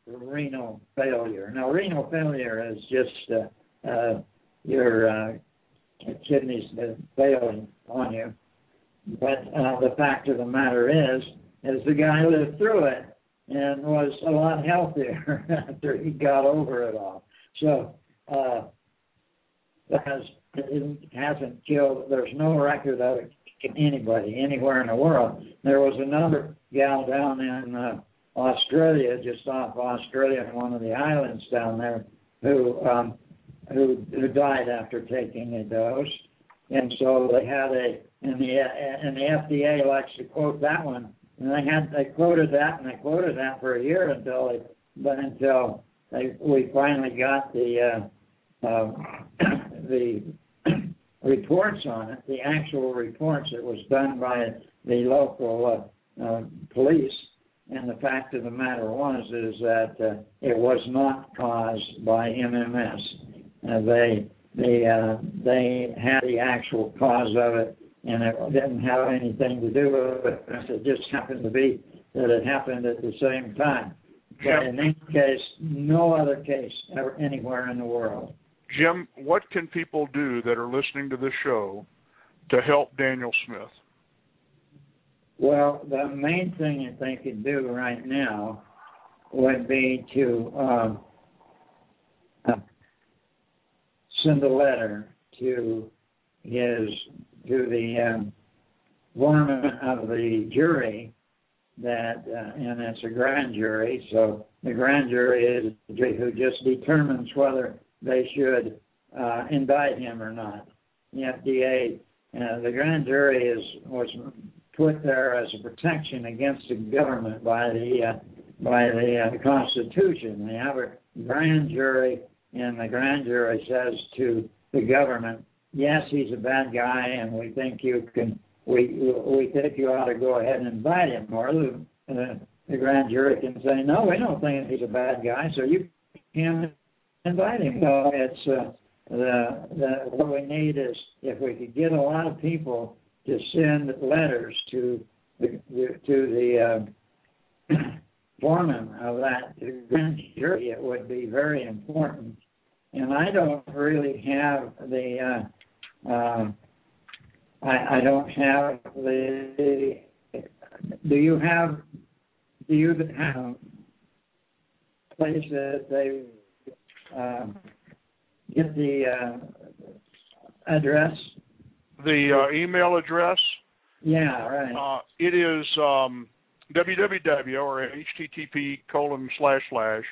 renal failure. Now, renal failure is just your kidneys failing on you. But the fact of the matter is the guy lived through it and was a lot healthier after he got over it all. So it hasn't killed. There's no record of it anybody anywhere in the world. There was another gal down in Australia, just off Australia, one of the islands down there, who died after taking a dose, and so they had and the FDA likes to quote that one, and they quoted that for a year until we finally got the reports on it, the actual reports. It was done by the local police, and the fact of the matter is that it was not caused by MMS. They had the actual cause of it, and it didn't have anything to do with it. It just happened to be that it happened at the same time. But in any case, no other case ever anywhere in the world. Jim, what can people do that are listening to this show to help Daniel Smith? Well, the main thing that they could do right now would be to send a letter to the foreman of the jury and it's a grand jury. So the grand jury is who just determines whether they should indict him or not. The FDA, the grand jury was put there as a protection against the government by the Constitution. They have a grand jury, and the grand jury says to the government, "Yes, he's a bad guy, and we think you can. We think you ought to go ahead and indict him." Or the grand jury can say, "No, we don't think he's a bad guy, so you can't indict him." So it's what we need is if we could get a lot of people to send letters to the foreman of that grand jury, it would be very important. And I don't really have I don't have the. Do you have place that they get the address? The email address? Yeah, right. It is www or http://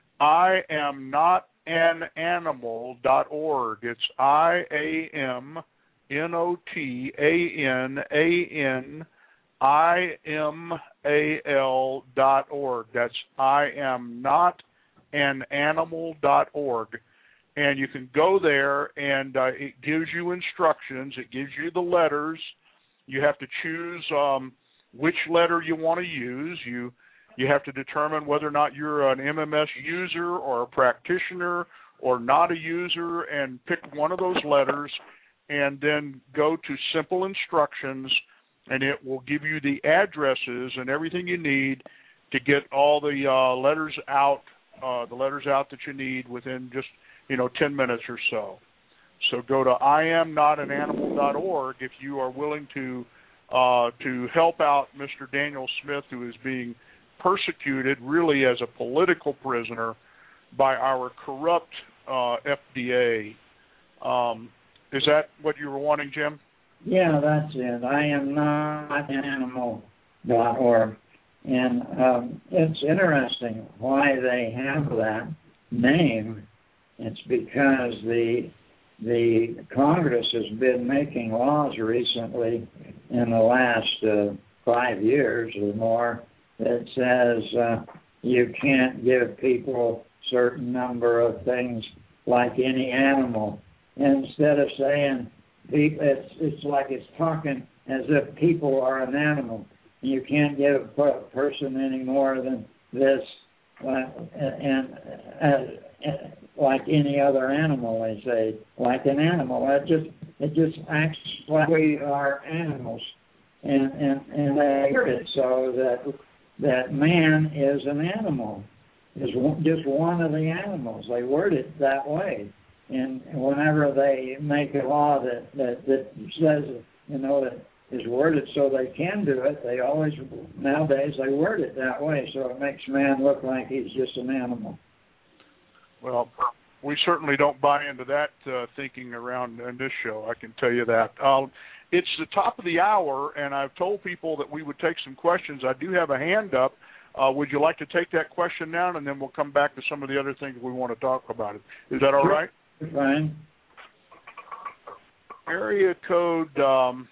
IamNotAnAnimal.org. It's IamNotAnIMAL.org. That's IamNotAnAnimal.org. And you can go there, and it gives you instructions. It gives you the letters. You have to choose which letter you want to use. You have to determine whether or not you're an MMS user or a practitioner or not a user, and pick one of those letters, and then go to simple instructions, and it will give you the addresses and everything you need to get all the letters out that you need within just 10 minutes or so. So go to IamNotAnAnimal.org if you are willing to help out Mr. Daniel Smith, who is being persecuted really as a political prisoner by our corrupt FDA. Is that what you were wanting, Jim? Yeah, that's it. IamNotAnAnimal.org. And it's interesting why they have that name. It's because the Congress has been making laws recently in the last 5 years or more that says you can't give people certain number of things like any animal. Instead of saying it's like it's talking as if people are an animal. You can't give a person any more than this, and like any other animal, they say, like an animal. It just acts like we are animals, and they hear it so that man is an animal, is just one of the animals. They word it that way. And whenever they make a law that says, that is worded so they can do it, they always, nowadays, they word it that way, so it makes man look like he's just an animal. Well, we certainly don't buy into that thinking around in this show, I can tell you that. It's the top of the hour, and I've told people that we would take some questions. I do have a hand up. Would you like to take that question now, and then we'll come back to some of the other things we want to talk about? Is that all right? Fine. Area code, if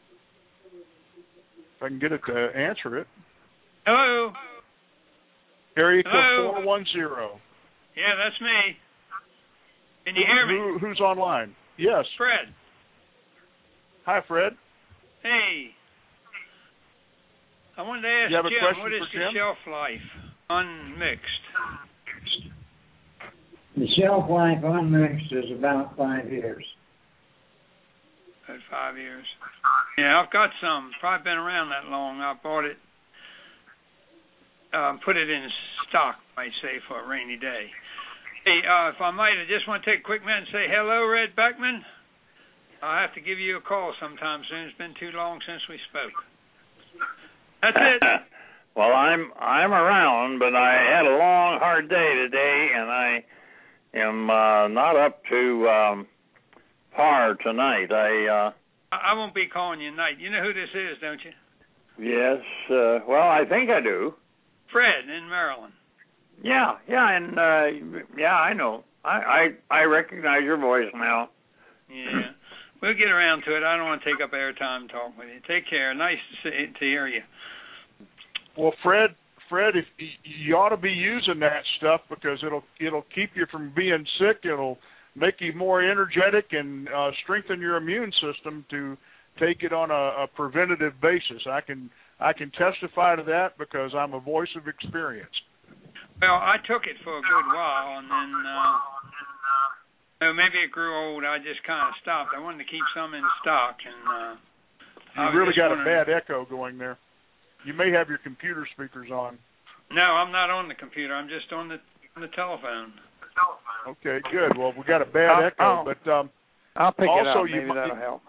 I can get it to answer it. Hello. Area code Hello. 410. Yeah, that's me. Can you hear me? Who's online? Yes. Fred. Hi, Fred. Hey. I wanted to ask You have a Jim, question what is for the Jim? shelf life unmixed? The shelf life unmixed is about 5 years. About 5 years. Yeah, I've got some. Probably been around that long. I bought it, put it in stock, I might say, for a rainy day. Hey, if I might, I just want to take a quick minute and say hello, Red Beckman. I'll have to give you a call sometime soon. It's been too long since we spoke. That's it. Well, I'm around, but I had a long, hard day today, and I am not up to par tonight. I won't be calling you tonight. You know who this is, don't you? Yes. Well, I think I do. Fred in Maryland. Yeah, and I know. I recognize your voice now. Yeah. We'll get around to it. I don't want to take up airtime and talk with you. Take care. Nice to hear you. Well, Fred, if you ought to be using that stuff because it'll keep you from being sick. It'll make you more energetic and strengthen your immune system to take it on a preventative basis. I can testify to that because I'm a voice of experience. Well, I took it for a good while, and then maybe it grew old. I just kind of stopped. I wanted to keep some in stock, and you really got a bad echo going there. You may have your computer speakers on. No, I'm not on the computer. I'm just on the telephone. Okay, good. Well, we got a bad echo, but I'll pick it also up. Maybe that'll help.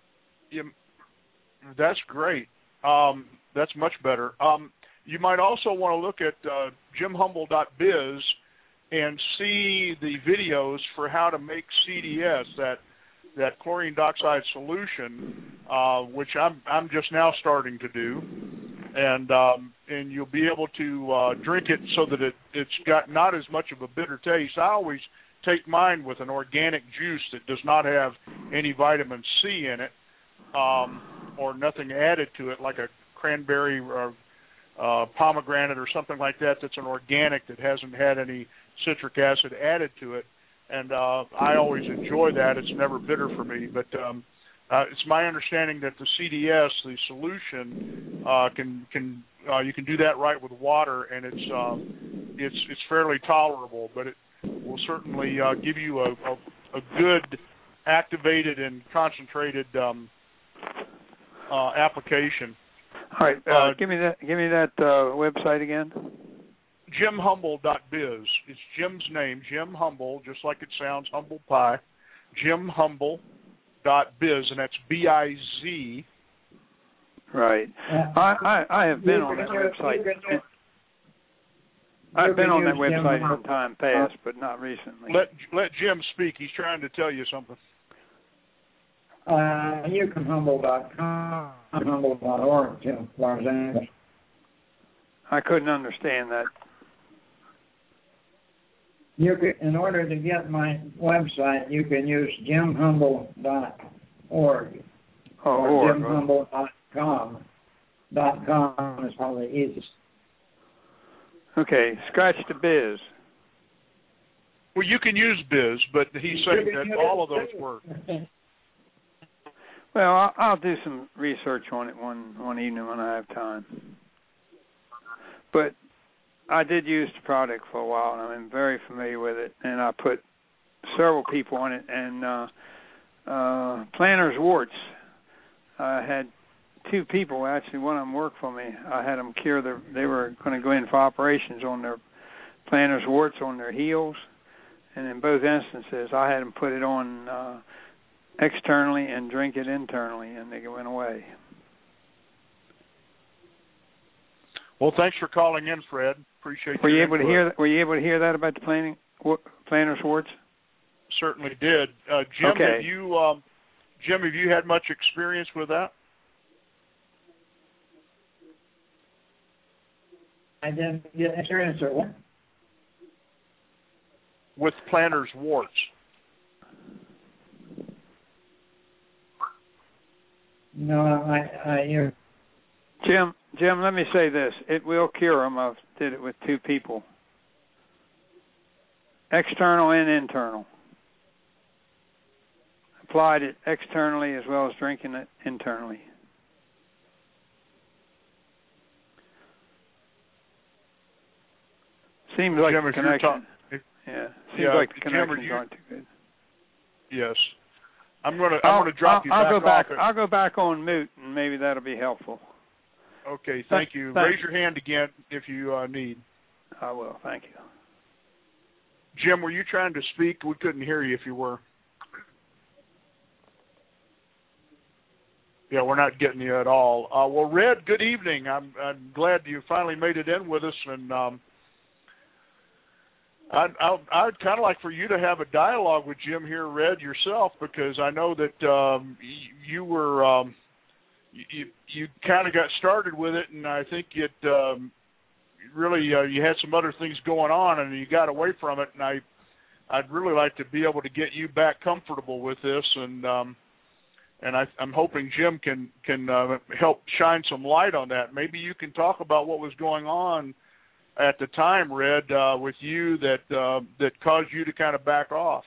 That's great. That's much better. You might also want to look at jimhumble.biz and see the videos for how to make CDS, that chlorine dioxide solution, which I'm just now starting to do, and you'll be able to drink it so that it's got not as much of a bitter taste. I always take mine with an organic juice that does not have any vitamin C in it, or nothing added to it, like a cranberry or pomegranate or something like that. That's an organic that hasn't had any citric acid added to it, and I always enjoy that. It's never bitter for me, but it's my understanding that the CDS, the solution, you can do that right with water, and it's fairly tolerable, but it will certainly give you a good activated and concentrated application. All right, give me that website again. JimHumble.biz. It's Jim's name, Jim Humble, just like it sounds, humble pie. JimHumble.biz, and that's B-I-Z. Right. I have been on that website. I've been on that website in time past, but not recently. Let Jim speak. He's trying to tell you something. YouCanHumble.com, humble.org, Jim Larzan. I couldn't understand that. In order to get my website, you can use jimhumble.org or jimhumble.com. .com is probably the easiest. Okay, scratch the biz. Well, you can use biz, but he's saying that all of those work. Well, I'll do some research on it one evening when I have time. But I did use the product for a while, and I'm very familiar with it. And I put several people on it. And Planner's warts, I had 2 people, actually one of them worked for me. I had them cure they were going to go in for operations on their plantar's warts on their heels, and in both instances, I had them put it on externally and drink it internally, and they went away. Well, thanks for calling in, Fred. Appreciate. Were you able to hear? Were you able to hear that about the plantar's warts? Certainly did. Jim, okay. Have you had much experience with that? I didn't get experience or what? With plantar's warts. No, I Jim, let me say this. It will cure them. I did it with 2 people. External and internal. Applied it externally as well as drinking it internally. Seems like Jim, the connection. Seems like the connections aren't too good. Yes. I'm going to drop you back off. I'll go back on mute, and maybe that'll be helpful. Okay, thank you. Raise your hand again if you need. I will. Thank you. Jim, were you trying to speak? We couldn't hear you if you were. Yeah, we're not getting you at all. Well, Red, good evening. I'm glad you finally made it in with us, and I'd kind of like for you to have a dialogue with Jim here, Red, yourself, because I know that you were you kind of got started with it, and I think it really you had some other things going on, and you got away from it. And I'd really like to be able to get you back comfortable with this, and I'm hoping Jim can help shine some light on that. Maybe you can talk about what was going on at the time, Red, with you that caused you to kind of back off.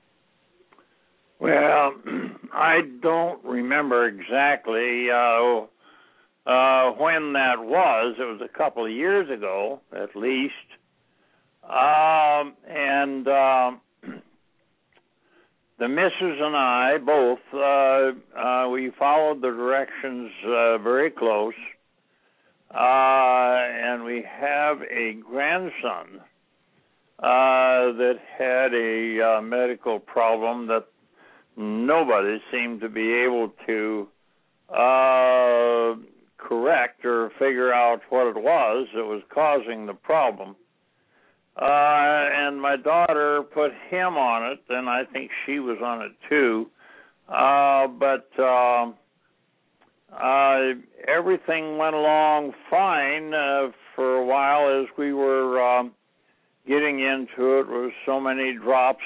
Well, I don't remember exactly when that was. It was a couple of years ago, at least. And the missus and I both, we followed the directions very close. And we have a grandson that had a medical problem that nobody seemed to be able to correct or figure out what it was that was causing the problem. And my daughter put him on it, and I think she was on it too. But everything went along fine for a while as we were getting into it. With so many drops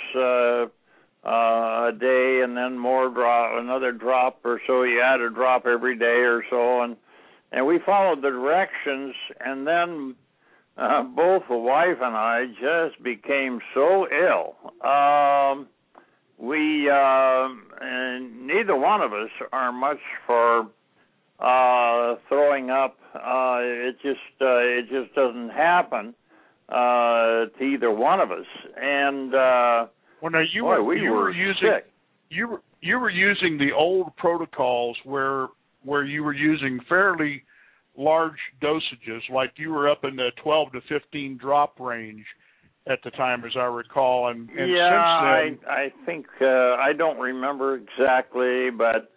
a day, and then another drop or so. You had a drop every day or so, and we followed the directions. And then both the wife and I just became so ill. And neither one of us are much for throwing up. It just doesn't happen to either one of us. And well, now you were using the old protocols where you were using fairly large dosages, like you were up in the 12 to 15 drop range at the time, as I recall. And since then, I think I don't remember exactly, but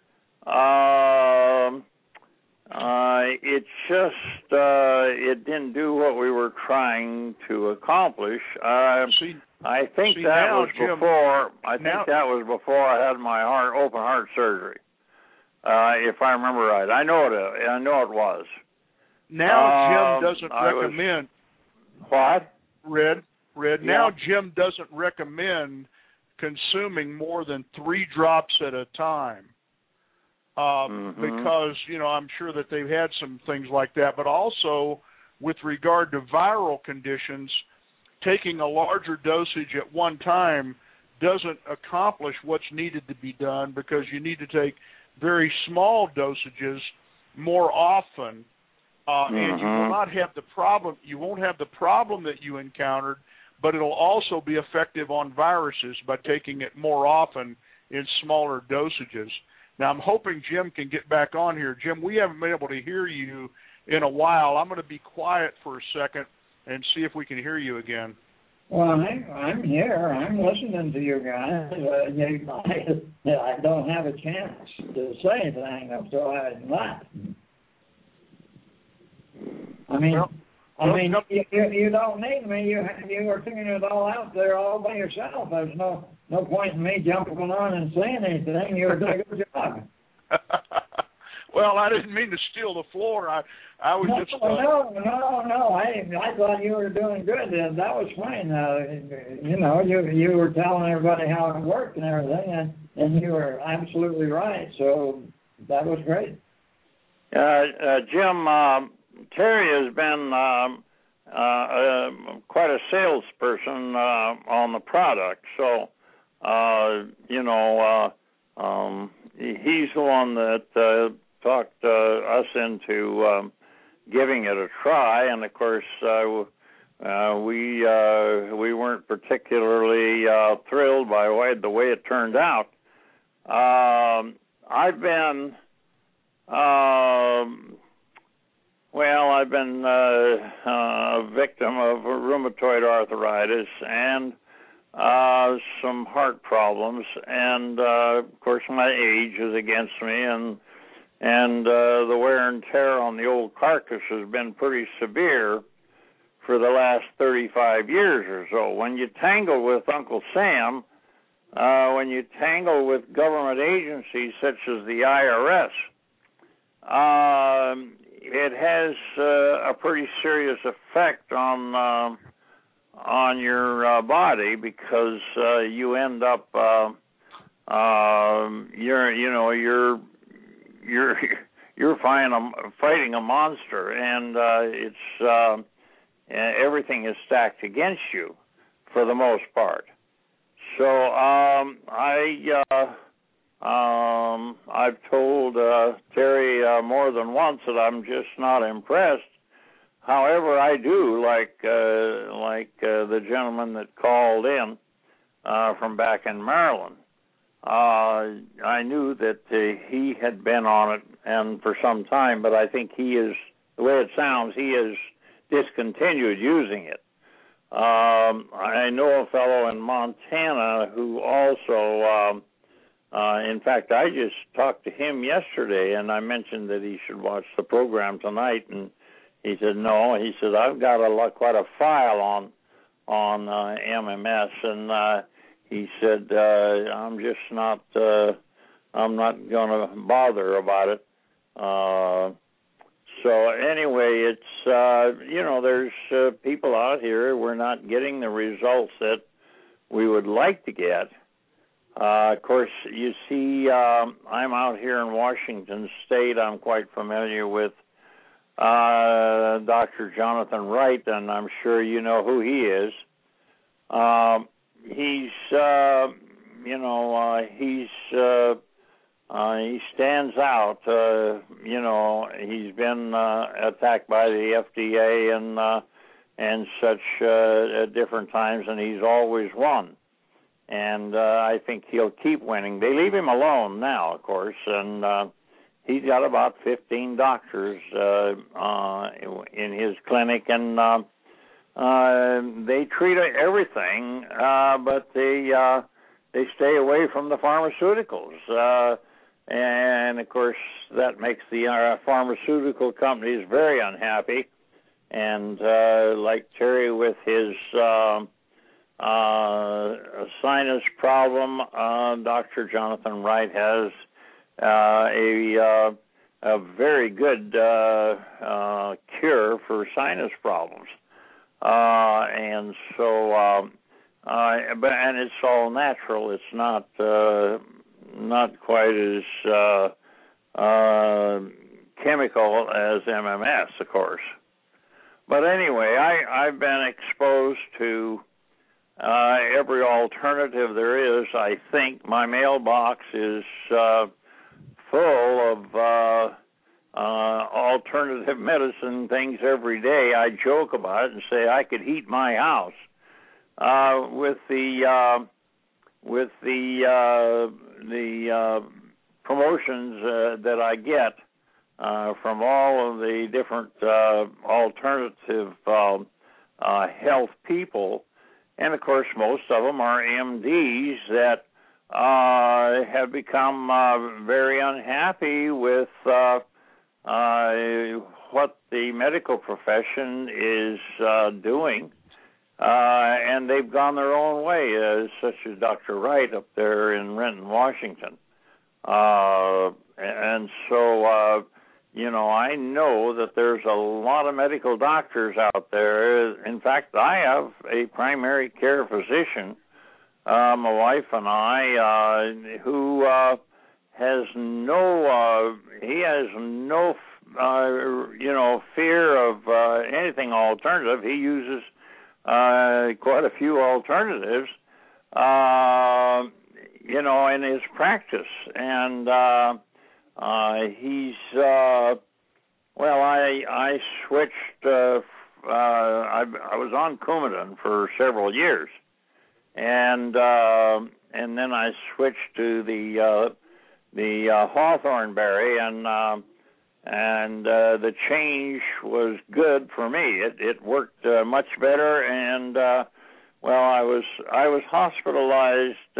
it just it didn't do what we were trying to accomplish. I think that was before. I think that was before I had my open heart surgery. If I remember right, I know it was. Now Jim doesn't recommend. What? Red. Yeah. Now Jim doesn't recommend consuming more than 3 drops at a time. Because, I'm sure that they've had some things like that, but also with regard to viral conditions, taking a larger dosage at one time doesn't accomplish what's needed to be done, because you need to take very small dosages more often, and you will not have the problem. You won't have the problem that you encountered, but it'll also be effective on viruses by taking it more often in smaller dosages. Now, I'm hoping Jim can get back on here. Jim, we haven't been able to hear you in a while. I'm going to be quiet for a second and see if we can hear you again. Well, I'm here. I'm listening to you guys. I don't have a chance to say anything until I left. I mean, you don't need me. You were figuring it all out there all by yourself. There's no point in me jumping on and saying anything. You were doing a good job. Well, I didn't mean to steal the floor. I was just. No. I thought you were doing good. That was fine. You were telling everybody how it worked and everything, and you were absolutely right. So that was great. Jim, Terry has been quite a salesperson on the product. So, he's the one that talked us into giving it a try, and of course we weren't particularly thrilled by the way it turned out. I've been a victim of rheumatoid arthritis and some heart problems, and of course my age is against me, and the wear and tear on the old carcass has been pretty severe for the last 35 years or so. When you tangle with Uncle Sam, when you tangle with government agencies such as the IRS, it has a pretty serious effect on your body, because you end up you're fighting a monster, and it's everything is stacked against you for the most part. So I've told Terry more than once that I'm just not impressed. However, I do like the gentleman that called in from back in Maryland. I knew that he had been on it and for some time, but I think he is, the way it sounds, he has discontinued using it. I know a fellow in Montana who also, in fact, I just talked to him yesterday, and I mentioned that he should watch the program tonight, and he said no. He said, I've got quite a file on MMS, and he said, I'm not going to bother about it. So anyway, it's, there's people out here, we're not getting the results that we would like to get. Of course, you see, I'm out here in Washington State. I'm quite familiar with Dr. Jonathan Wright, and I'm sure you know who he is. He stands out. He's been attacked by the FDA and such at different times, and he's always won. And I think he'll keep winning. They leave him alone now, of course, and he's got about 15 doctors in his clinic, and they treat everything, but they stay away from the pharmaceuticals. And, of course, that makes the pharmaceutical companies very unhappy. And like Terry with his sinus problem, Dr. Jonathan Wright has a very good cure for sinus problems. And so, and it's all natural. It's not quite as chemical as MMS, of course. But anyway, I've been exposed to every alternative there is. I think my mailbox is full of alternative medicine things every day. I joke about it and say I could heat my house with the promotions that I get from all of the different alternative health people, And, of course, most of them are MDs that have become very unhappy with what the medical profession is doing, and they've gone their own way, such as Dr. Wright up there in Renton, Washington. And so, I know that there's a lot of medical doctors out there. In fact, I have a primary care physician, my wife and I, who has no fear of anything alternative. He uses quite a few alternatives, in his practice. And he's, I switched, I was on Coumadin for several years. And then I switched to the hawthorn berry, and the change was good for me. It worked much better, and I was hospitalized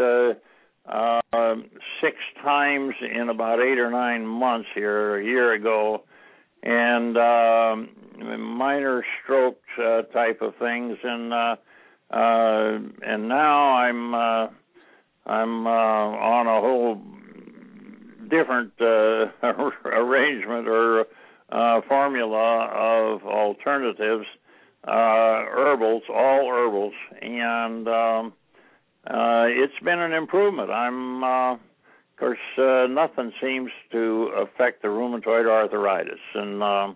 6 times in about 8 or 9 months here a year ago, and minor stroke type of things, and now I'm on a whole different arrangement or formula of alternatives, herbals, all herbals, and it's been an improvement. Of course, nothing seems to affect the rheumatoid arthritis, and on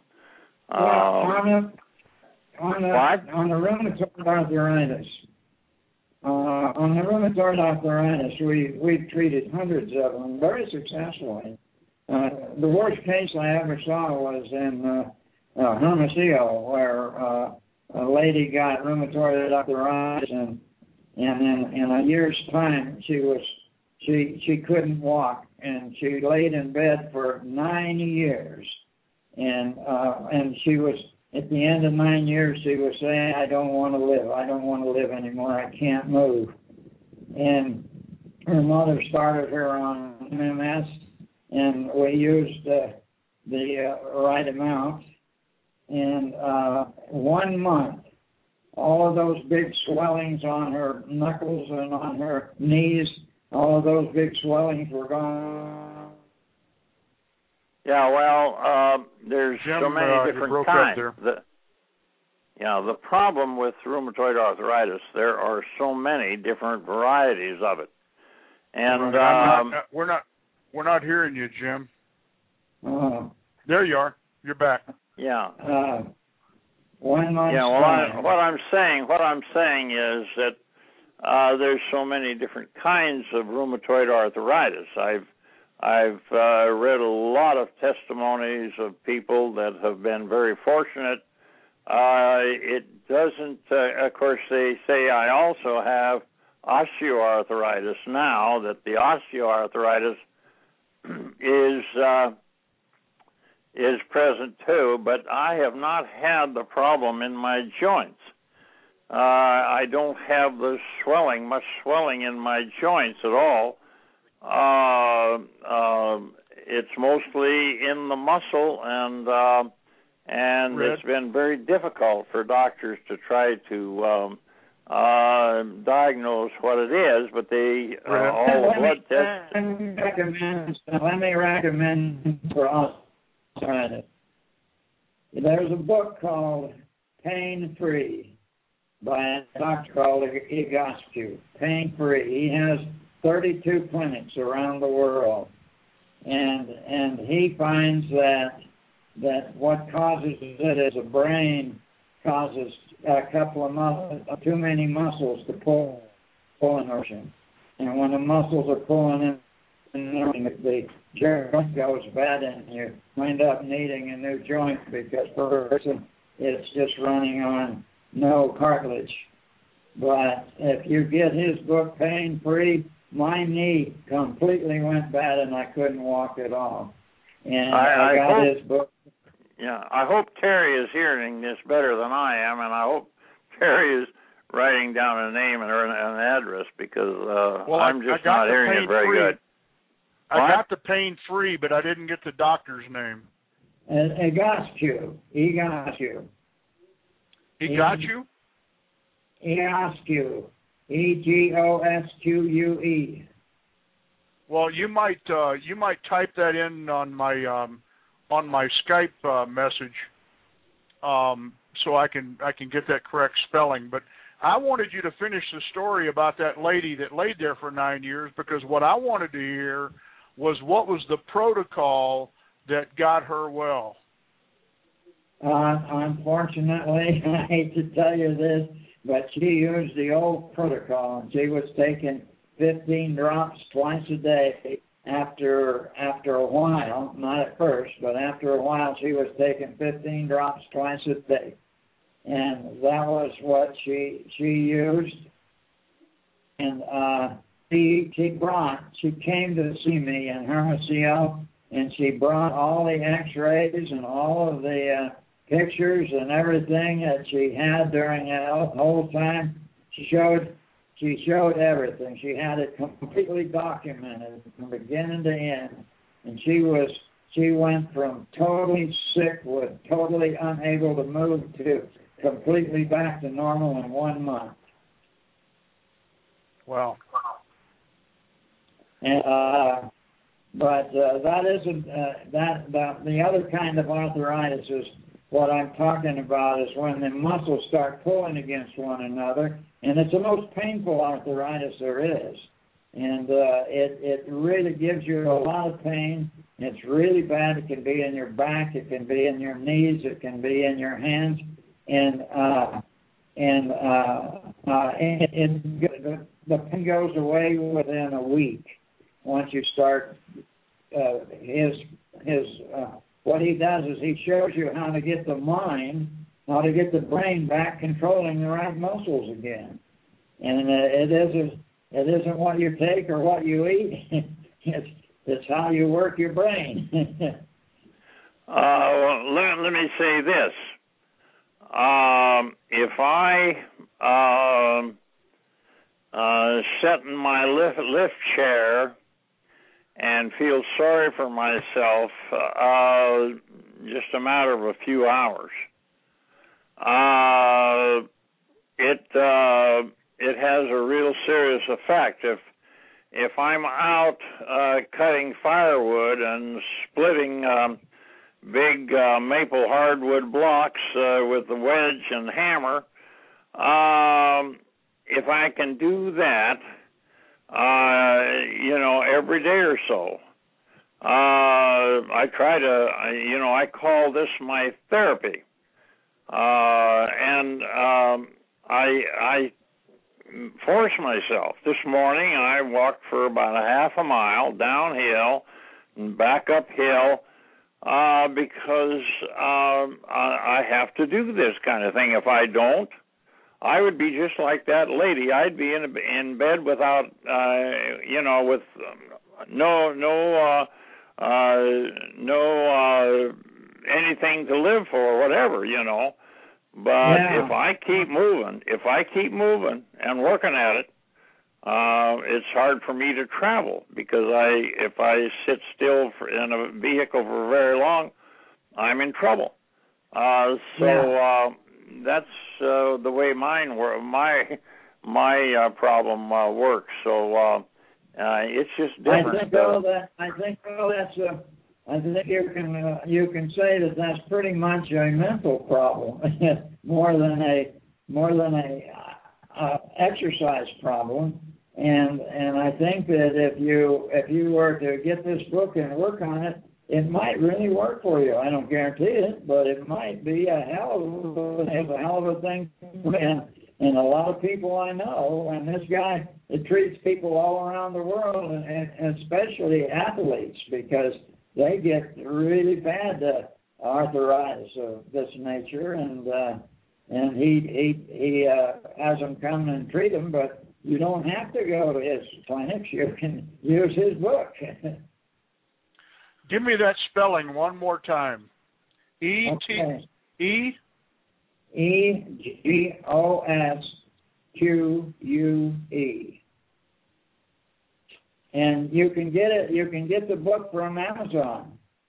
the rheumatoid arthritis, we've treated hundreds of them very successfully. The worst case I ever saw was in Hermosillo, where a lady got rheumatoid arthritis, and in a year's time she couldn't walk, and she laid in bed for 9 years, and she was. At the end of 9 years, she was saying, I don't want to live. I don't want to live anymore. I can't move. And her mother started her on MMS, and we used the right amount. And 1 month, all of those big swellings on her knuckles and on her knees, all of those big swellings were gone. Yeah, there's Jim, so many different kinds. The problem with rheumatoid arthritis, there are so many different varieties of it, and we're not hearing you, Jim. There you are. You're back. Yeah. 1 month. Yeah. Well, what I'm saying is that there's so many different kinds of rheumatoid arthritis. I've read a lot of testimonies of people that have been very fortunate. It doesn't, of course, they say I also have osteoarthritis now, that the osteoarthritis is present too, but I have not had the problem in my joints. I don't have much swelling in my joints at all. It's mostly in the muscle, and it's been very difficult for doctors to try to diagnose what it is, but they all the blood tests. Let me recommend for arthritis. There's a book called Pain Free by a doctor called Egoscue. Pain Free. He has 32 clinics around the world, and he finds that what causes it is a brain causes a couple of too many muscles to pull inertia, and when the muscles are pulling in, the joint goes bad, and you wind up needing a new joint because it's just running on no cartilage. But if you get his book Pain Free, my knee completely went bad and I couldn't walk at all. And I got his book. Yeah, I hope Terry is hearing this better than I am, and I hope Terry is writing down a name and an address because well, I'm just not hearing it very good. I got the pain-free, but I didn't get the doctor's name. Egoscue. Egoscue. He got you? Egoscue. Egosque. Well, you might type that in on my Skype message, so I can get that correct spelling. But I wanted you to finish the story about that lady that laid there for 9 years, because what I wanted to hear was what was the protocol that got her well. Unfortunately, I hate to tell you this, but she used the old protocol, and she was taking 15 drops twice a day. After a while, not at first, but after a while, she was taking 15 drops twice a day, and that was what she used. And she came to see me in Hermosillo, and she brought all the X-rays and all of the pictures and everything that she had during that whole time. She showed everything. She had it completely documented from beginning to end. And she went from totally sick, with totally unable to move, to completely back to normal in 1 month. Wow. And, but that isn't the other kind of arthritis is what I'm talking about, is when the muscles start pulling against one another, and it's the most painful arthritis there is. And it really gives you a lot of pain. It's really bad. It can be in your back. It can be in your knees. It can be in your hands. And the pain goes away within a week once you start. What he does is he shows you how to get the brain back controlling the right muscles again. And it isn't what you take or what you eat. It's how you work your brain. Let me say this. If I sit in my lift chair and feel sorry for myself, just a matter of a few hours. It has a real serious effect. If I'm out cutting firewood and splitting big maple hardwood blocks with the wedge and hammer, if I can do that, every day or so, I try to, I call this my therapy. And I force myself. This morning I walked for about a half a mile downhill and back uphill because I have to do this kind of thing. If I don't, I would be just like that lady. I'd be in bed without, with no anything to live for, whatever, But yeah. If I keep moving and working at it, it's hard for me to travel because if I sit still in a vehicle for very long, I'm in trouble. That's the way my problem works. So it's just different. I think you can say that that's pretty much a mental problem more than a exercise problem. And I think that if you were to get this book and work on it, it might really work for you. I don't guarantee it, but it might be a hell of a thing. And a lot of people I know, and this guy, it treats people all around the world, and especially athletes, because they get really bad arthritis of this nature, and he has them come and treat them, but you don't have to go to his clinics. You can use his book. Give me that spelling one more time. E-G-O-S-C-U-E. QUE. And you can get it. You can get the book from Amazon.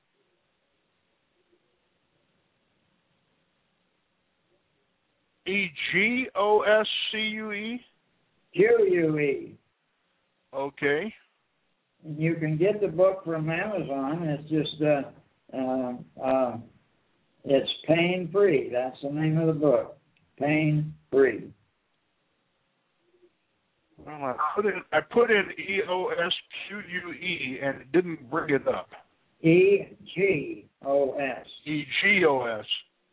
EGOSCUE? QUE. Okay. You can get the book from Amazon. It's just it's pain free. That's the name of the book. Pain free. Well, I put in EOSQUE and it didn't bring it up. EGOS. EGOS.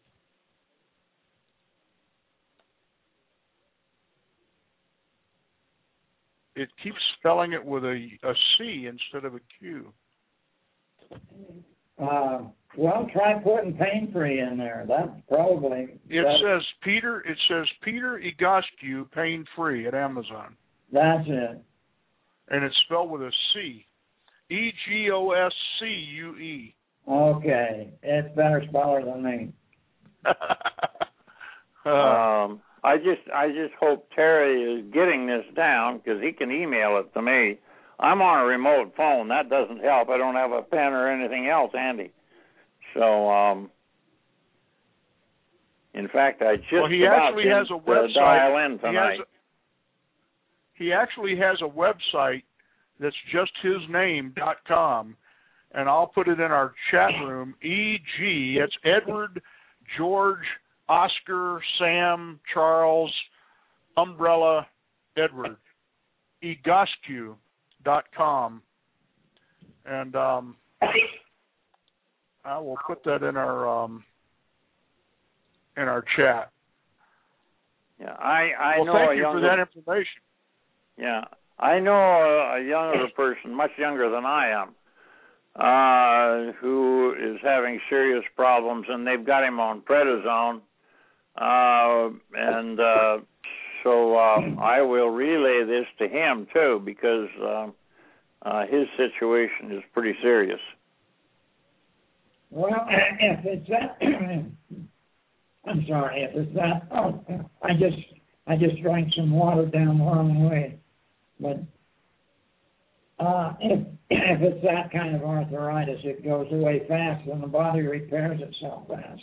It keeps spelling it with a C instead of a Q. Well, try putting pain free in there. That's probably. It says Peter Egoscue, pain free at Amazon. That's it. And it's spelled with a C. EGOSCUE. Okay, it's better speller than me. I just hope Terry is getting this down because he can email it to me. I'm on a remote phone. That doesn't help. I don't have a pen or anything else handy. So, in fact, I just dial in tonight. He actually has a website that's just his name.com, and I'll put it in our chat room. EG, it's Edward, George, Oscar, Sam, Charles, Umbrella, Edward, Egoscue.com. And I will put that in our chat. Yeah, I know. Thank you for that information. Yeah, I know a younger person, much younger than I am, who is having serious problems, and they've got him on prednisone. So I will relay this to him too, because his situation is pretty serious. Well, if it's that, I'm sorry. If it's that, I just drank some water down the wrong way. But if it's that kind of arthritis, it goes away fast, and the body repairs itself fast.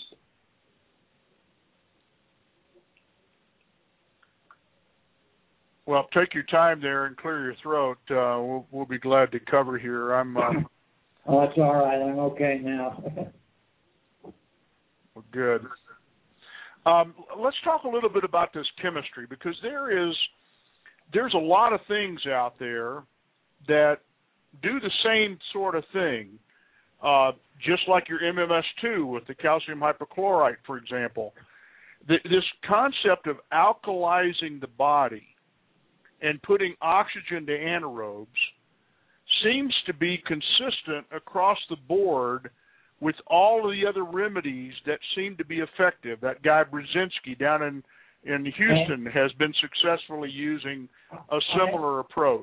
Well, take your time there and clear your throat. We'll be glad to cover here. Oh, it's all right. I'm okay now. Well, good. Let's talk a little bit about this chemistry, because there's a lot of things out there that do the same sort of thing, just like your MMS2 with the calcium hypochlorite, for example. This concept of alkalizing the body and putting oxygen to anaerobes seems to be consistent across the board with all of the other remedies that seem to be effective. That guy Brzezinski down in Houston has been successfully using a similar approach.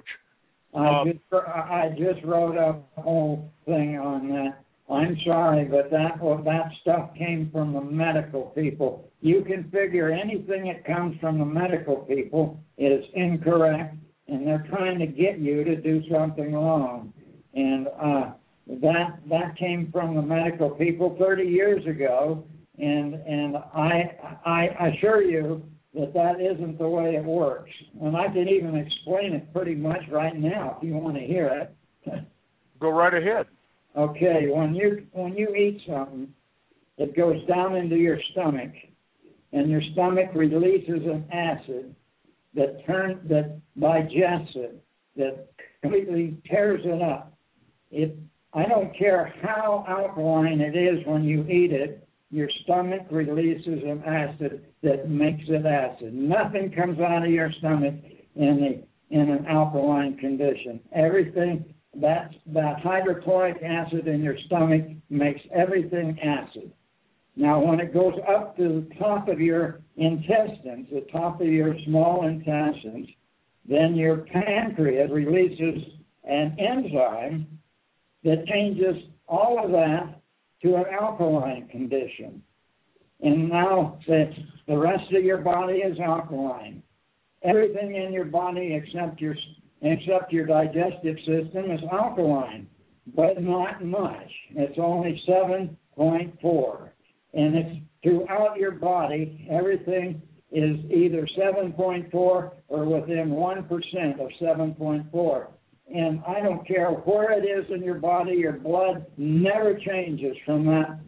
I just wrote up a whole thing on that. I'm sorry, but that stuff came from the medical people. You can figure anything that comes from the medical people is incorrect, and they're trying to get you to do something wrong. And that came from the medical people 30 years ago, and I assure you that isn't the way it works. And I can even explain it pretty much right now if you want to hear it. Go right ahead. Okay, when you eat something, it goes down into your stomach, and your stomach releases an acid that digests it, that completely tears it up. I don't care how alkaline it is when you eat it, your stomach releases an acid that makes it acid. Nothing comes out of your stomach in an alkaline condition. Everything, that hydrochloric acid in your stomach makes everything acid. Now, when it goes up to the top of your intestines, the top of your small intestines, then your pancreas releases an enzyme that changes all of that to an alkaline condition. And now the rest of your body is alkaline. everything in your body except your digestive system is alkaline, but not much. It's only 7.4, and it's throughout your body. Everything is either 7.4 or within 1% of 7.4. And I don't care where it is in your body, your blood never changes from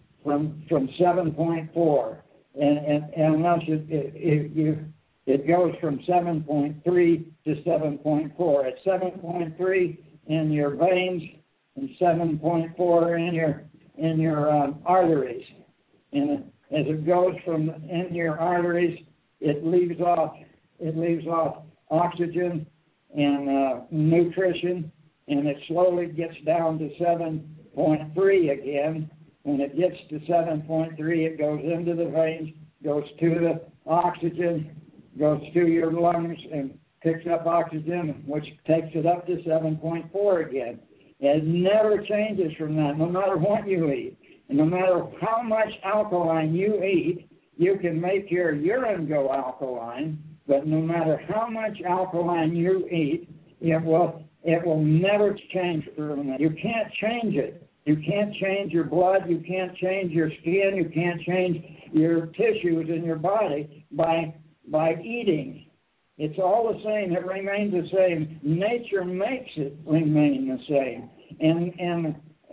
7.4, and unless it goes from 7.3 to 7.4. It's 7.3 in your veins and 7.4 in your arteries. And as it goes from in your arteries, it leaves off oxygen and nutrition, and it slowly gets down to 7.3 again. When it gets to 7.3, it goes into the veins, goes to the oxygen, goes to your lungs and picks up oxygen, which takes it up to 7.4 again. It never changes from that, no matter what you eat. And no matter how much alkaline you eat, you can make your urine go alkaline, but no matter how much alkaline you eat, it will never change from that. You can't change it. You can't change your blood. You can't change your skin. You can't change your tissues in your body by eating. It's all the same. It remains the same. Nature makes it remain the same. And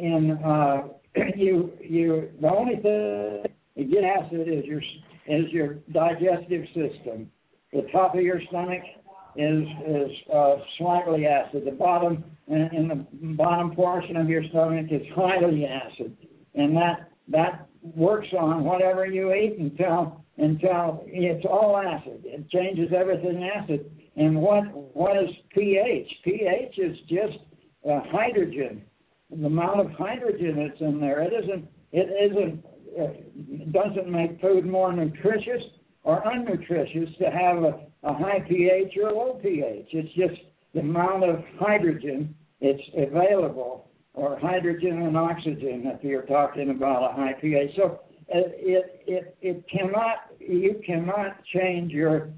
the only thing you get acid is your digestive system. The top of your stomach is slightly acid. The bottom and the bottom portion of your stomach is highly acid, and that works on whatever you eat until it's all acid. It changes everything acid. And what is pH? pH is just hydrogen. The amount of hydrogen that's in there. It doesn't make food more nutritious or unnutritious to have a high pH or a low pH. It's just the amount of hydrogen it's available, or hydrogen and oxygen if you're talking about a high pH. So you cannot change your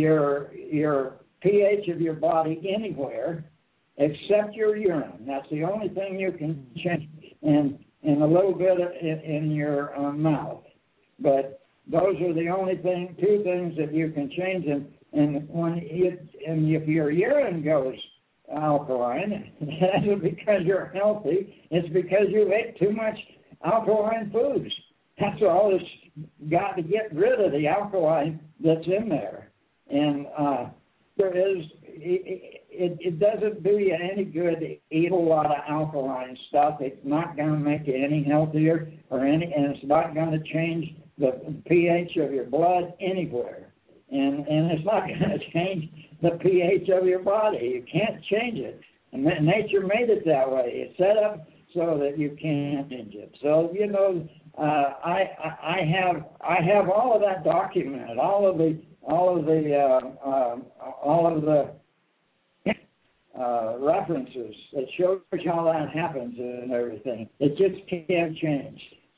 pH of your body anywhere except your urine. That's the only thing you can change, and a little bit in your mouth. But those are the only two things that you can change. And if your urine goes alkaline, it isn't because you're healthy. It's because you ate too much alkaline foods. That's all. It's got to get rid of the alkaline that's in there. And it doesn't do you any good to eat a lot of alkaline stuff. It's not going to make you any healthier and it's not going to change the pH of your blood anywhere. And it's not going to change the pH of your body. You can't change it. And nature made it that way. It's set up so that you can't change it. So, I have all of that documented, all of the references that shows how that happens and everything. It just can't change.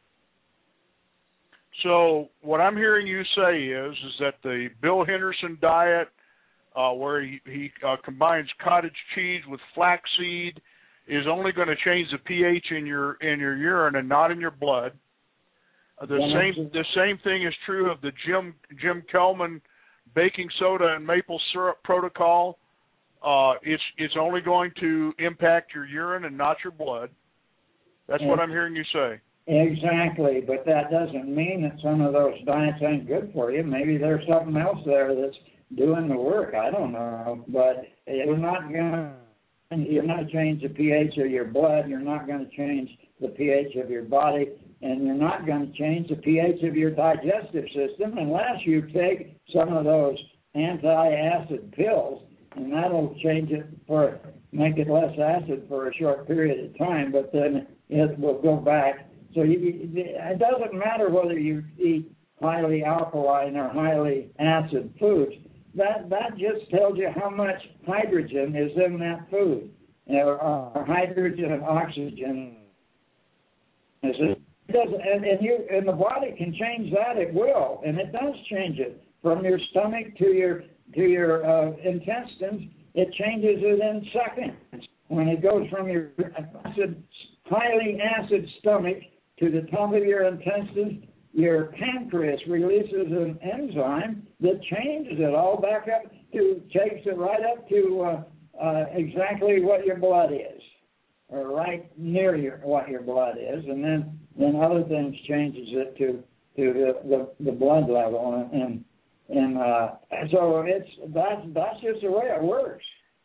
So what I'm hearing you say is that the Bill Henderson diet, where he combines cottage cheese with flaxseed, is only going to change the pH in your urine and not in your blood. The same thing is true of the Jim Kelman baking soda and maple syrup protocol. It's only going to impact your urine and not your blood. That's what I'm hearing you say. Exactly, but that doesn't mean that some of those diets ain't good for you. Maybe there's something else there that's doing the work. I don't know, but you're not going to change the pH of your blood. You're not going to change the pH of your body, and you're not going to change the pH of your digestive system unless you take some of those anti-acid pills, and that'll change it make it less acid for a short period of time, but then it will go back. So it doesn't matter whether you eat highly alkaline or highly acid foods. That just tells you how much hydrogen is in that food, or hydrogen and oxygen. It doesn't, and the body can change that. It will, and it does change it from your stomach to to your intestines, it changes it in seconds. When it goes from your highly acid stomach to the top of your intestines, your pancreas releases an enzyme that changes it all back up to, takes it right up to exactly what your blood is, or right near what your blood is, and then other things changes it to the blood level, and so that's just the way it works.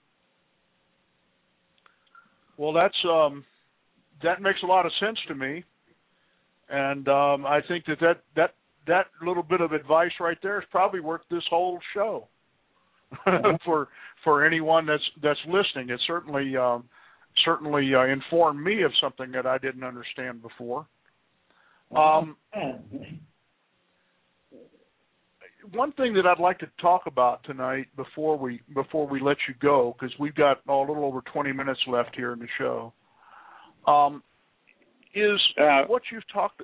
Well, that makes a lot of sense to me, and I think that little bit of advice right there is probably worth this whole show for anyone that's listening. It certainly informed me of something that I didn't understand before. One thing that I'd like to talk about tonight before we let you go, because we've got a little over 20 minutes left here in the show, is what you've talked.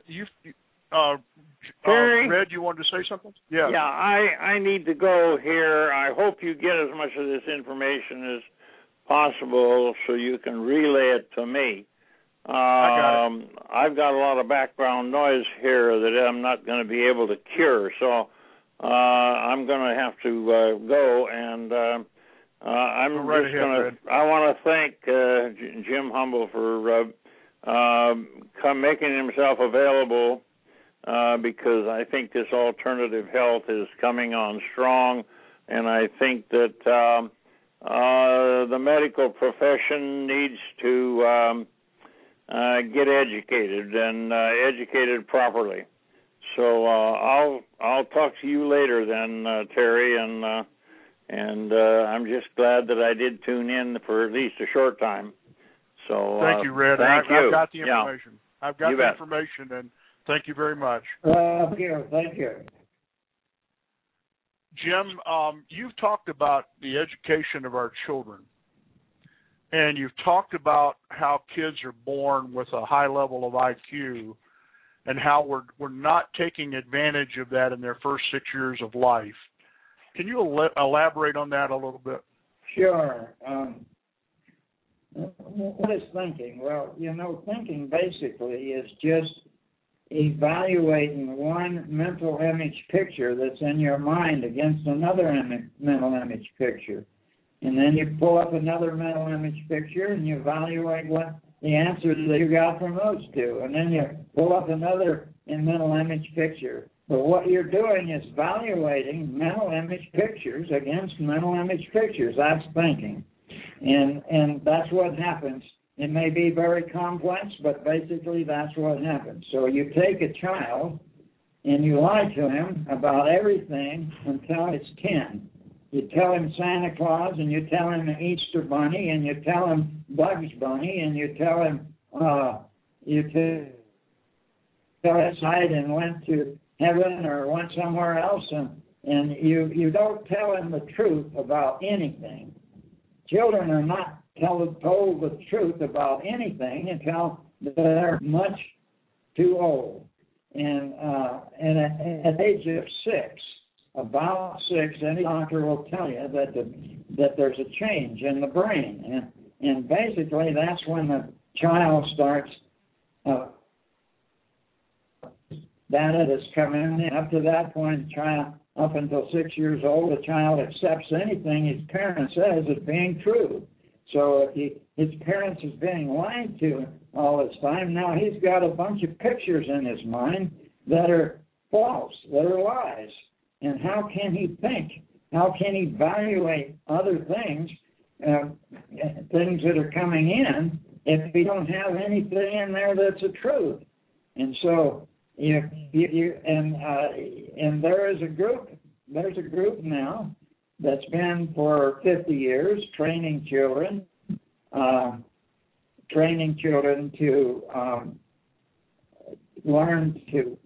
Red, you wanted to say something? Yeah. Yeah, I need to go here. I hope you get as much of this information as possible so you can relay it to me. I've got a lot of background noise here that I'm not going to be able to cure, so I'm going to have to go, and I'm just going to. I want to thank Jim Humble for making himself available, because I think this alternative health is coming on strong, and I think that the medical profession needs to get educated and educated properly. So I'll talk to you later then, Terry, and I'm just glad that I did tune in for at least a short time. So thank you, Red. I've got the information. Yeah. I've got the information, and thank you very much. Thank you. Jim, you've talked about the education of our children, and you've talked about how kids are born with a high level of IQ, and how we're not taking advantage of that in their first 6 years of life. Can you elaborate on that a little bit? Sure. What is thinking? Well, thinking basically is just evaluating one mental image picture that's in your mind against another mental image picture. And then you pull up another mental image picture and you evaluate what the answers that you got from those two. And then you pull up another mental image picture. But what you're doing is evaluating mental image pictures against mental image pictures. That's thinking. And that's what happens. It may be very complex, but basically that's what happens. So you take a child and you lie to him about everything until it's 10. You tell him Santa Claus, and you tell him the Easter Bunny, and you tell him Bugs Bunny, and you tell him aside and went to heaven or went somewhere else, and you don't tell him the truth about anything. Children are not told the truth about anything until they're much too old. And at the age of 6, about 6, any doctor will tell you that there's a change in the brain, and basically that's when the child starts data that's coming in. Up to that point, the child, up until 6 years old, the child accepts anything his parent says as being true. So if his parents is being lied to all this time, now he's got a bunch of pictures in his mind that are false, that are lies. And how can he think? How can he evaluate other things, things that are coming in, if he don't have anything in there that's a truth? And so, and there is a group. There's a group now that's been for 50 years training children to learn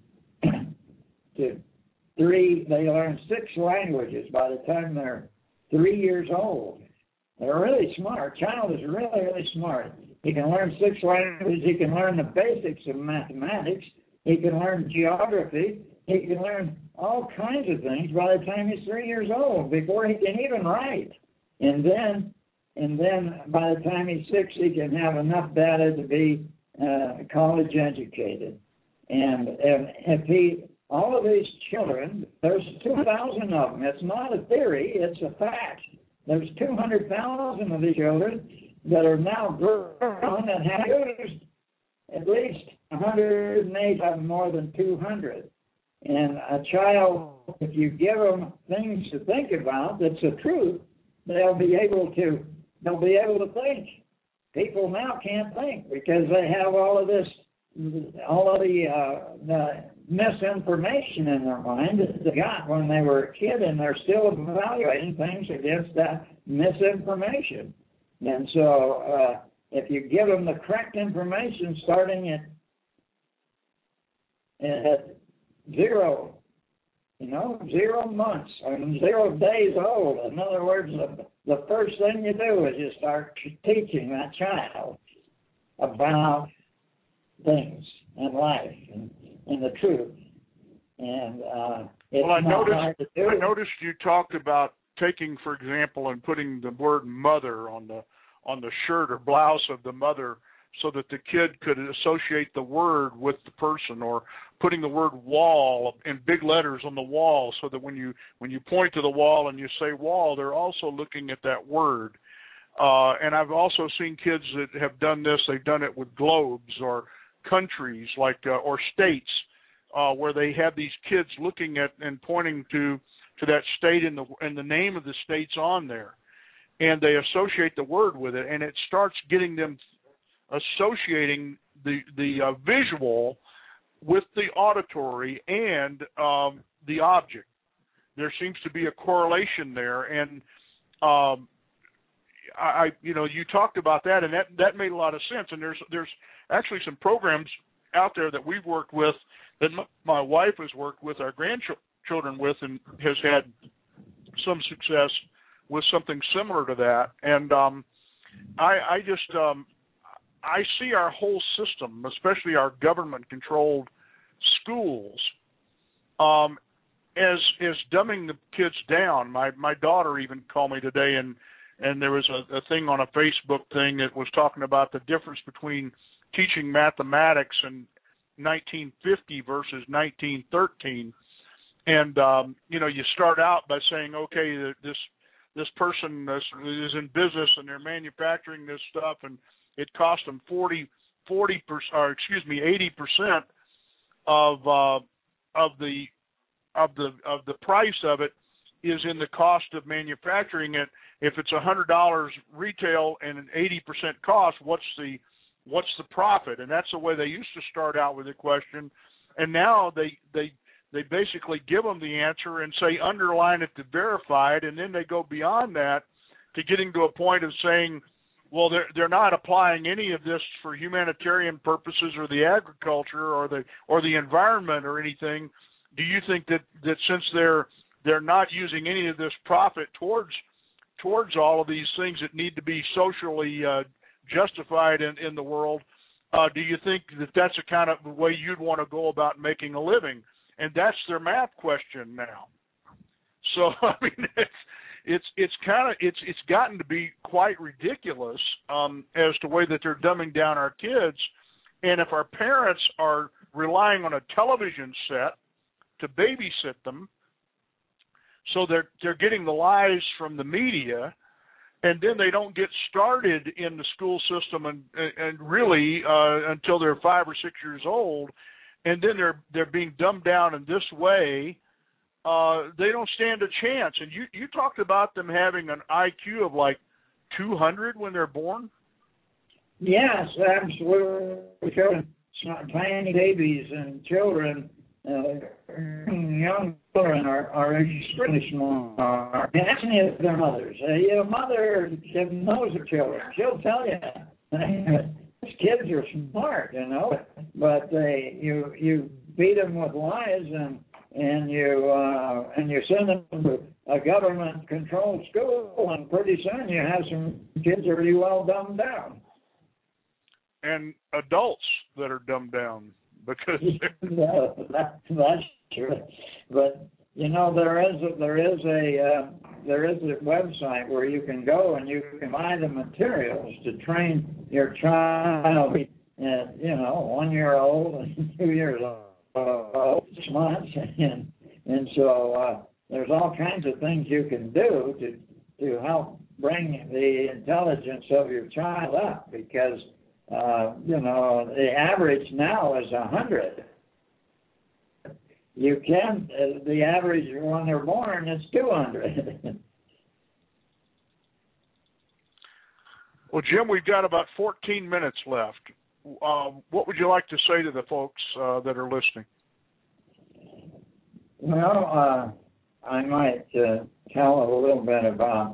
they learn 6 languages by the time they're 3 years old. They're really smart. Child is really, really smart. He can learn 6 languages. He can learn the basics of mathematics. He can learn geography. he can learn all kinds of things by the time he's 3 years old, before he can even write. And then by the time he's 6, he can have enough data to be college educated. And if all of these children, there's 2,000 of them. It's not a theory, it's a fact. There's 200,000 of these children that are now grown and have used at least 108 of them, more than 200. And a child, if you give them things to think about that's the truth, they'll be able to think. People now can't think because they have all of the misinformation in their mind that they got when they were a kid, and they're still evaluating things against that misinformation. And so if you give them the correct information starting at 0 months or 0 days old, in other words, the first thing you do is you start teaching that child about things and life and the truth. And I noticed you talked about taking, for example, and putting the word mother on the shirt or blouse of the mother, so that the kid could associate the word with the person, or putting the word wall in big letters on the wall, so that when you point to the wall and you say wall, they're also looking at that word. And I've also seen kids that have done this. They've done it with globes or countries, like or states, where they have these kids looking at and pointing to that state and the name of the state's on there, and they associate the word with it, and it starts getting them associating the visual with the auditory and the object. There seems to be a correlation there, and you talked about that, and that made a lot of sense. And there's actually some programs out there that we've worked with, that my wife has worked with our grandchildren with, and has had some success with something similar to that. And I see our whole system, especially our government-controlled schools, as dumbing the kids down. My daughter even called me today, and there was a thing on a Facebook thing that was talking about the difference between teaching mathematics in 1950 versus 1913. And you start out by saying, okay, this person is in business and they're manufacturing this stuff, and it cost them 80% of the price of it is in the cost of manufacturing it. If it's $100 retail and an 80% cost, what's the profit? And that's the way they used to start out with the question. And now they basically give them the answer and say underline it to verify it, and then they go beyond that to getting to a point of saying, well, they're not applying any of this for humanitarian purposes or the agriculture or the environment or anything. Do you think that since they're not using any of this profit towards all of these things that need to be socially justified in the world, do you think that that's the kind of way you'd want to go about making a living? And that's their math question now. So I mean, it's gotten to be quite ridiculous as to the way that they're dumbing down our kids. And if our parents are relying on a television set to babysit them, so they're getting the lies from the media, and then they don't get started in the school system and really until they're 5 or 6 years old, and then they're being dumbed down in this way, they don't stand a chance. And you talked about them having an IQ of like 200 when they're born? Yes, absolutely. Children, tiny babies and children, young children are extremely small. Asking their mothers. Your mother knows her children. She'll tell you. These kids are smart, but you beat them with lies and you send them to a government-controlled school, and pretty soon you have some kids really well dumbed down. And adults that are dumbed down. because no, that's true. But you know, there is a website where you can go and you can buy the materials to train your child at 1 year old and 2 years old, 6 months, and so there's all kinds of things you can do to help bring the intelligence of your child up, because the average now is 100. You can the average when they're born is 200. Well, Jim, we've got about 14 minutes left. What would you like to say to the folks that are listening? Well, I might tell a little bit about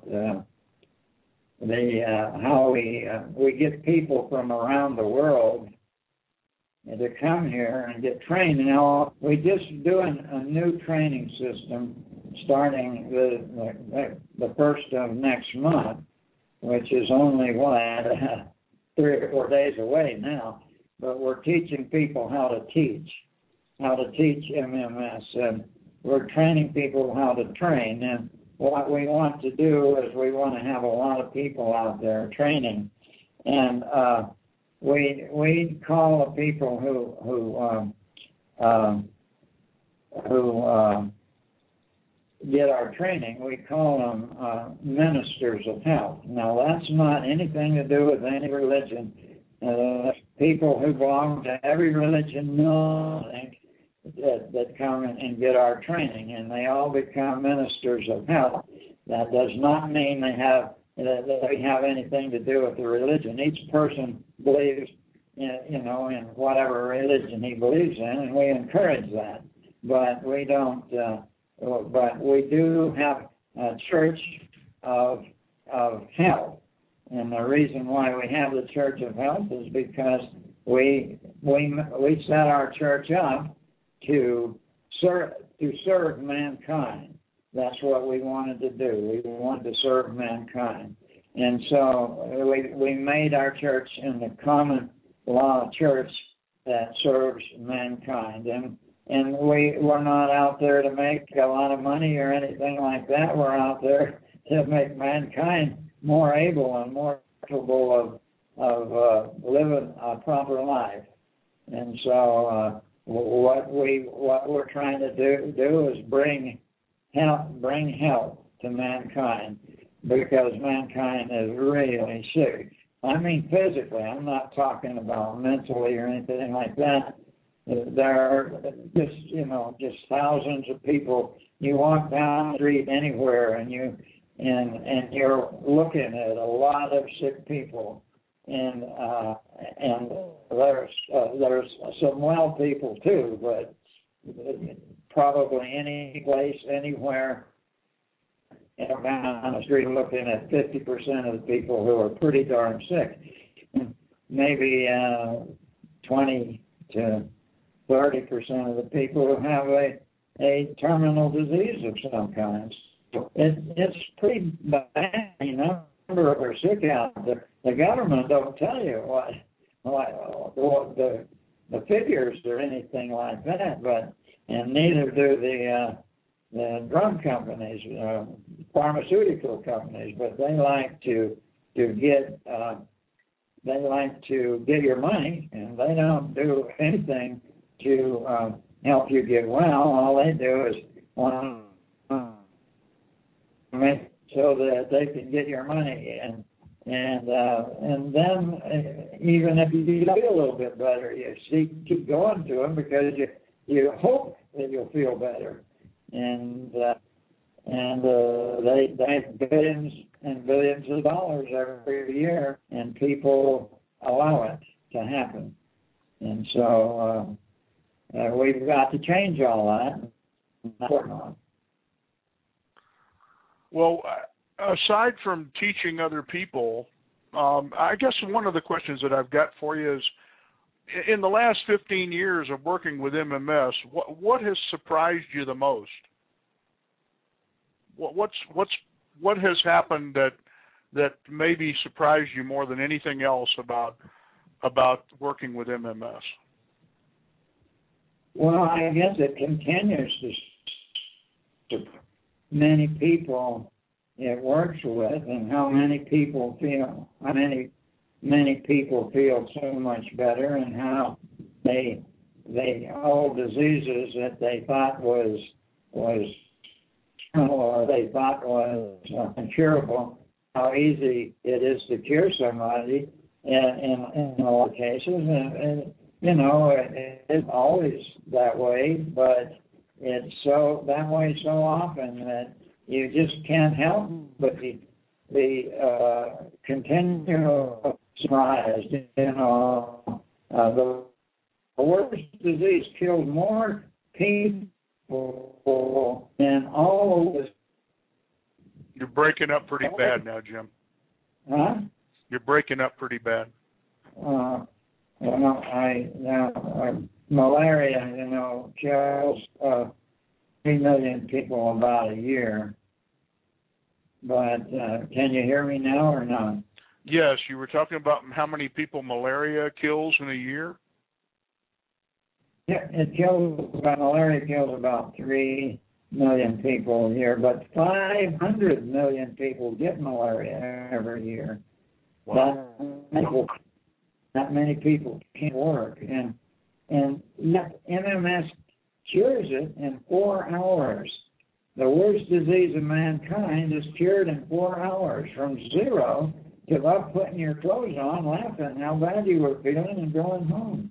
how we get people from around the world to come here and get trained. Now, we just doing a new training system starting the first of next month, which is only 3 or 4 days away now. But we're teaching people how to teach MMS, and we're training people how to train. And what we want to do is we want to have a lot of people out there training, and we call the people who get our training, we call them ministers of health. Now, that's not anything to do with any religion. People who belong to every religion that come and get our training, and they all become ministers of health. That does not mean they have anything to do with the religion. Each person believes, in whatever religion he believes in, and we encourage that. But we don't. But we do have a church of health, and the reason why we have the Church of Health is because we set our church up to serve mankind. That's what we wanted to do. We wanted to serve mankind. And so we made our church in the common law church that serves mankind. And we're not out there to make a lot of money or anything like that. We're out there to make mankind more able and more capable of living a proper life. And so what we're trying to do is bring health to mankind, because mankind is really sick. I mean physically. I'm not talking about mentally or anything like that. There are just thousands of people. You walk down the street anywhere, and you're looking at a lot of sick people, and there's some well people too, but probably any place, anywhere, on the street, looking at 50% of the people who are pretty darn sick, maybe 20 to 30% of the people who have a terminal disease of some kind. It's pretty bad, number of are sick out there. The government don't tell you what the figures or anything like that, and neither do the drug companies, pharmaceutical companies, but they like to get your money, and they don't do anything to help you get well. All they do is want to make so that they can get your money, and then even if you feel a little bit better, you keep going to them because you hope that you'll feel better, and they make billions and billions of dollars every year, and people allow it to happen, and so we've got to change all that. Well, aside from teaching other people, I guess one of the questions that I've got for you is, in the last 15 years of working with MMS, what has surprised you the most? What has happened that maybe surprised you more than anything else about working with MMS? Well, I guess it continues to many people it works with, and how many people feel so much better, and how they all diseases that they thought was or they thought was incurable, how easy it is to cure somebody in a lot of cases, and you know, it's always that way, but it's so that way so often that you just can't help but be continual surprised. You know, the worst disease killed more people than all this. You're breaking up pretty bad now, Jim. Huh? You're breaking up pretty bad. Malaria, you know, kills 3 million people about a year. But can you hear me now or not? Yes, you were talking about how many people malaria kills in a year? Yeah, malaria kills about 3 million people a year, but 500 million people get malaria every year. Wow. Not many people can't work, and MMS cures it in 4 hours. The worst disease of mankind is cured in 4 hours, from zero to about putting your clothes on, laughing how bad you were feeling, and going home.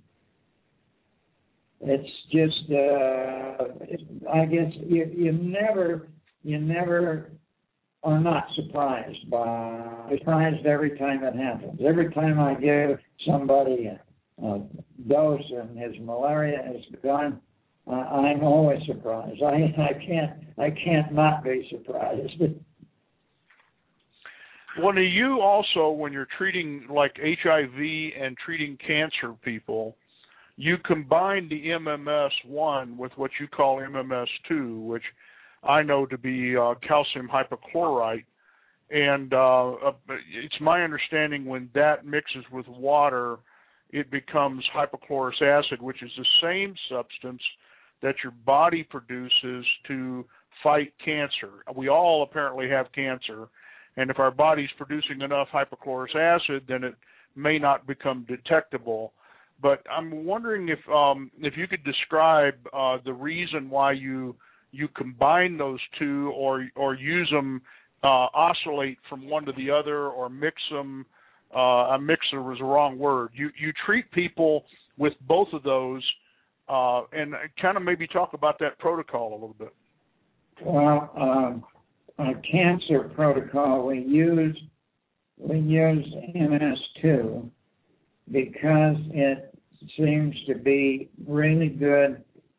It's just, I guess you never are not surprised every time it happens. Every time I give somebody a dose and his malaria is gone, I'm always surprised. I can't not be surprised. Well, do you also, when you're treating like HIV and treating cancer people, you combine the MMS-1 with what you call MMS-2, which I know to be calcium hypochlorite, and it's my understanding when that mixes with water, it becomes hypochlorous acid, which is the same substance that your body produces to fight cancer. We all apparently have cancer, and if our body's producing enough hypochlorous acid, then it may not become detectable. But I'm wondering if you could describe the reason why you combine those two, or use them, oscillate from one to the other, or mix them. A mixer was the wrong word. You treat people with both of those, and kind of maybe talk about that protocol a little bit. Well, a cancer protocol, we use MS2 because it seems to be really good.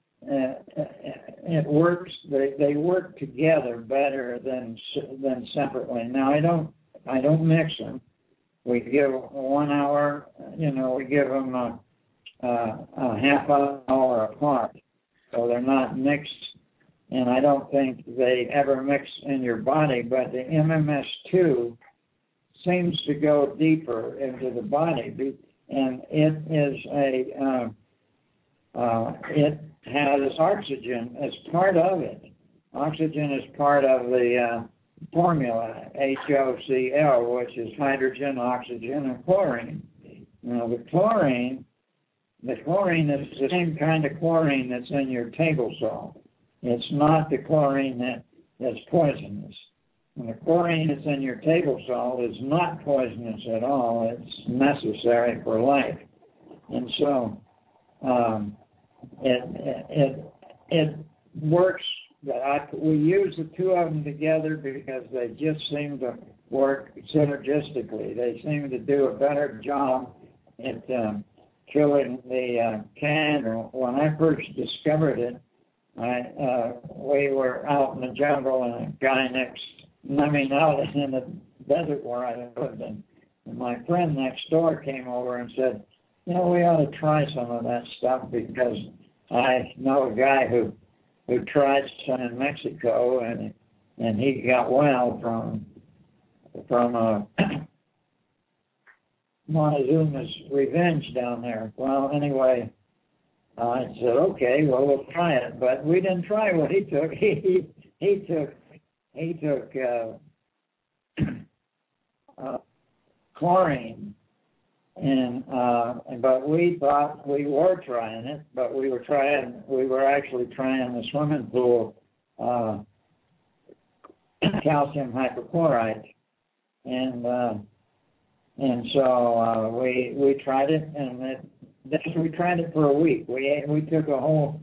It works. They work together better than separately. Now I don't mix them. We give 1 hour. You know, we give them a half hour apart, so they're not mixed. And I don't think they ever mix in your body. But the MMS2 seems to go deeper into the body, and it has oxygen as part of it. Oxygen is part of the formula, HOCl, which is hydrogen, oxygen, and chlorine. Now, the chlorine is the same kind of chlorine that's in your table salt. It's not the chlorine that's poisonous. And the chlorine that's in your table salt is not poisonous at all. It's necessary for life. And so it works. We use the two of them together because they just seem to work synergistically. They seem to do a better job at killing the cancer. When I first discovered it, we were out in the jungle, and a guy out in the desert where I lived, and my friend next door came over and said, you know, we ought to try some of that stuff, because I know a guy who tried some in Mexico, and he got well from Montezuma's revenge down there. Well, anyway, I said, okay, well, we'll try it. But we didn't try what he took. He took chlorine, but we thought we were trying it, but we were actually trying the swimming pool calcium hypochlorite, and so we tried it, and we tried it for a week. We took a whole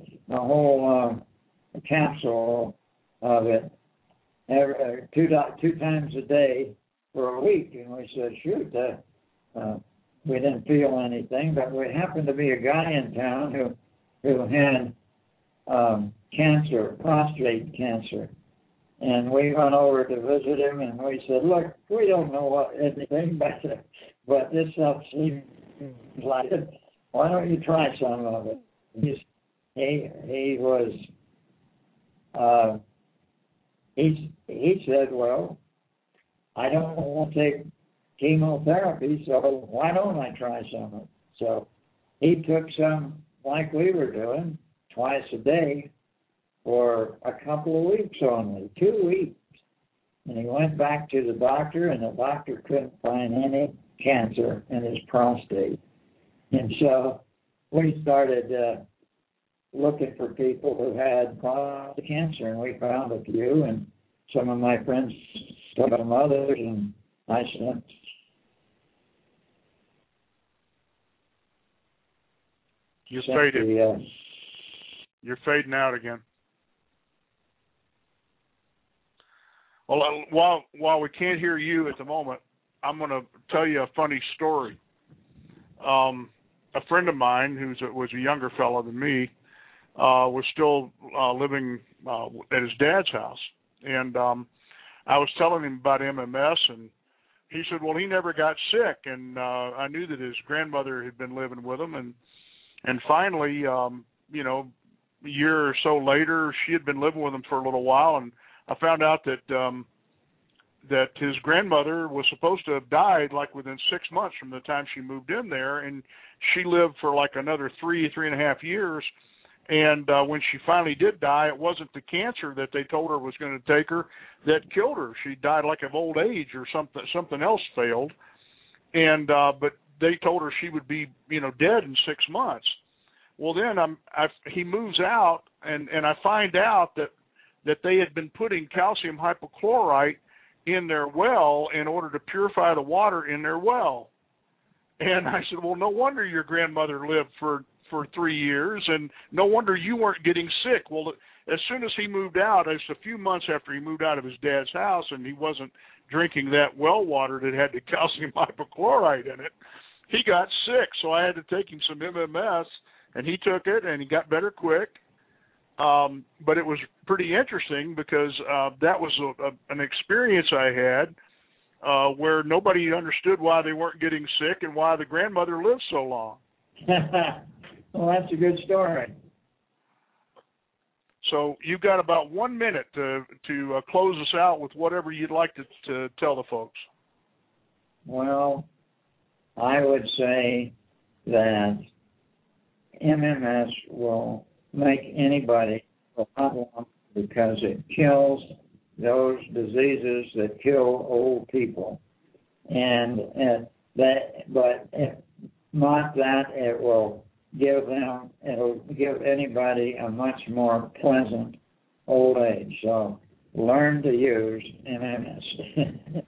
capsule of it two times a day for a week, and we said, shoot, we didn't feel anything, but we happened to be a guy in town who had cancer, prostate cancer. And we went over to visit him, and we said, look, we don't know anything, but this stuff seems like it. Why don't you try some of it? He said, well, I don't want to take chemotherapy, so why don't I try some of it? So he took some like we were doing, twice a day, for a couple of weeks only, 2 weeks. And he went back to the doctor, and the doctor couldn't find any cancer in his prostate. And so we started looking for people who had prostate cancer, and we found a few, and some of my friends took some others, and I sent. You're fading. You're fading out again. Well, while we can't hear you at the moment, I'm going to tell you a funny story. A friend of mine who was a younger fellow than me was still living at his dad's house. And I was telling him about MMS, and he said, well, he never got sick. And I knew that his grandmother had been living with him. And finally, a year or so later, she had been living with him for a little while, and I found out that his grandmother was supposed to have died like within 6 months from the time she moved in there, and she lived for like another 3.5 years. And when she finally did die, it wasn't the cancer that they told her was going to take her that killed her. She died like of old age or something else failed. And but they told her she would be dead in 6 months. Well, then he moves out, and I find out that they had been putting calcium hypochlorite in their well in order to purify the water in their well. And I said, well, no wonder your grandmother lived for 3 years, and no wonder you weren't getting sick. Well, as soon as he moved out, it was a few months after he moved out of his dad's house, and he wasn't drinking that well water that had the calcium hypochlorite in it, he got sick. So I had to take him some MMS, and he took it, and he got better quick. But it was pretty interesting because that was an experience I had where nobody understood why they weren't getting sick and why the grandmother lived so long. Well, that's a good story. So you've got about 1 minute to close us out with whatever you'd like to tell the folks. Well, I would say that MMS will make anybody a problem because it kills those diseases that kill old people, but if not that, it'll give anybody a much more pleasant old age. So learn to use MMS.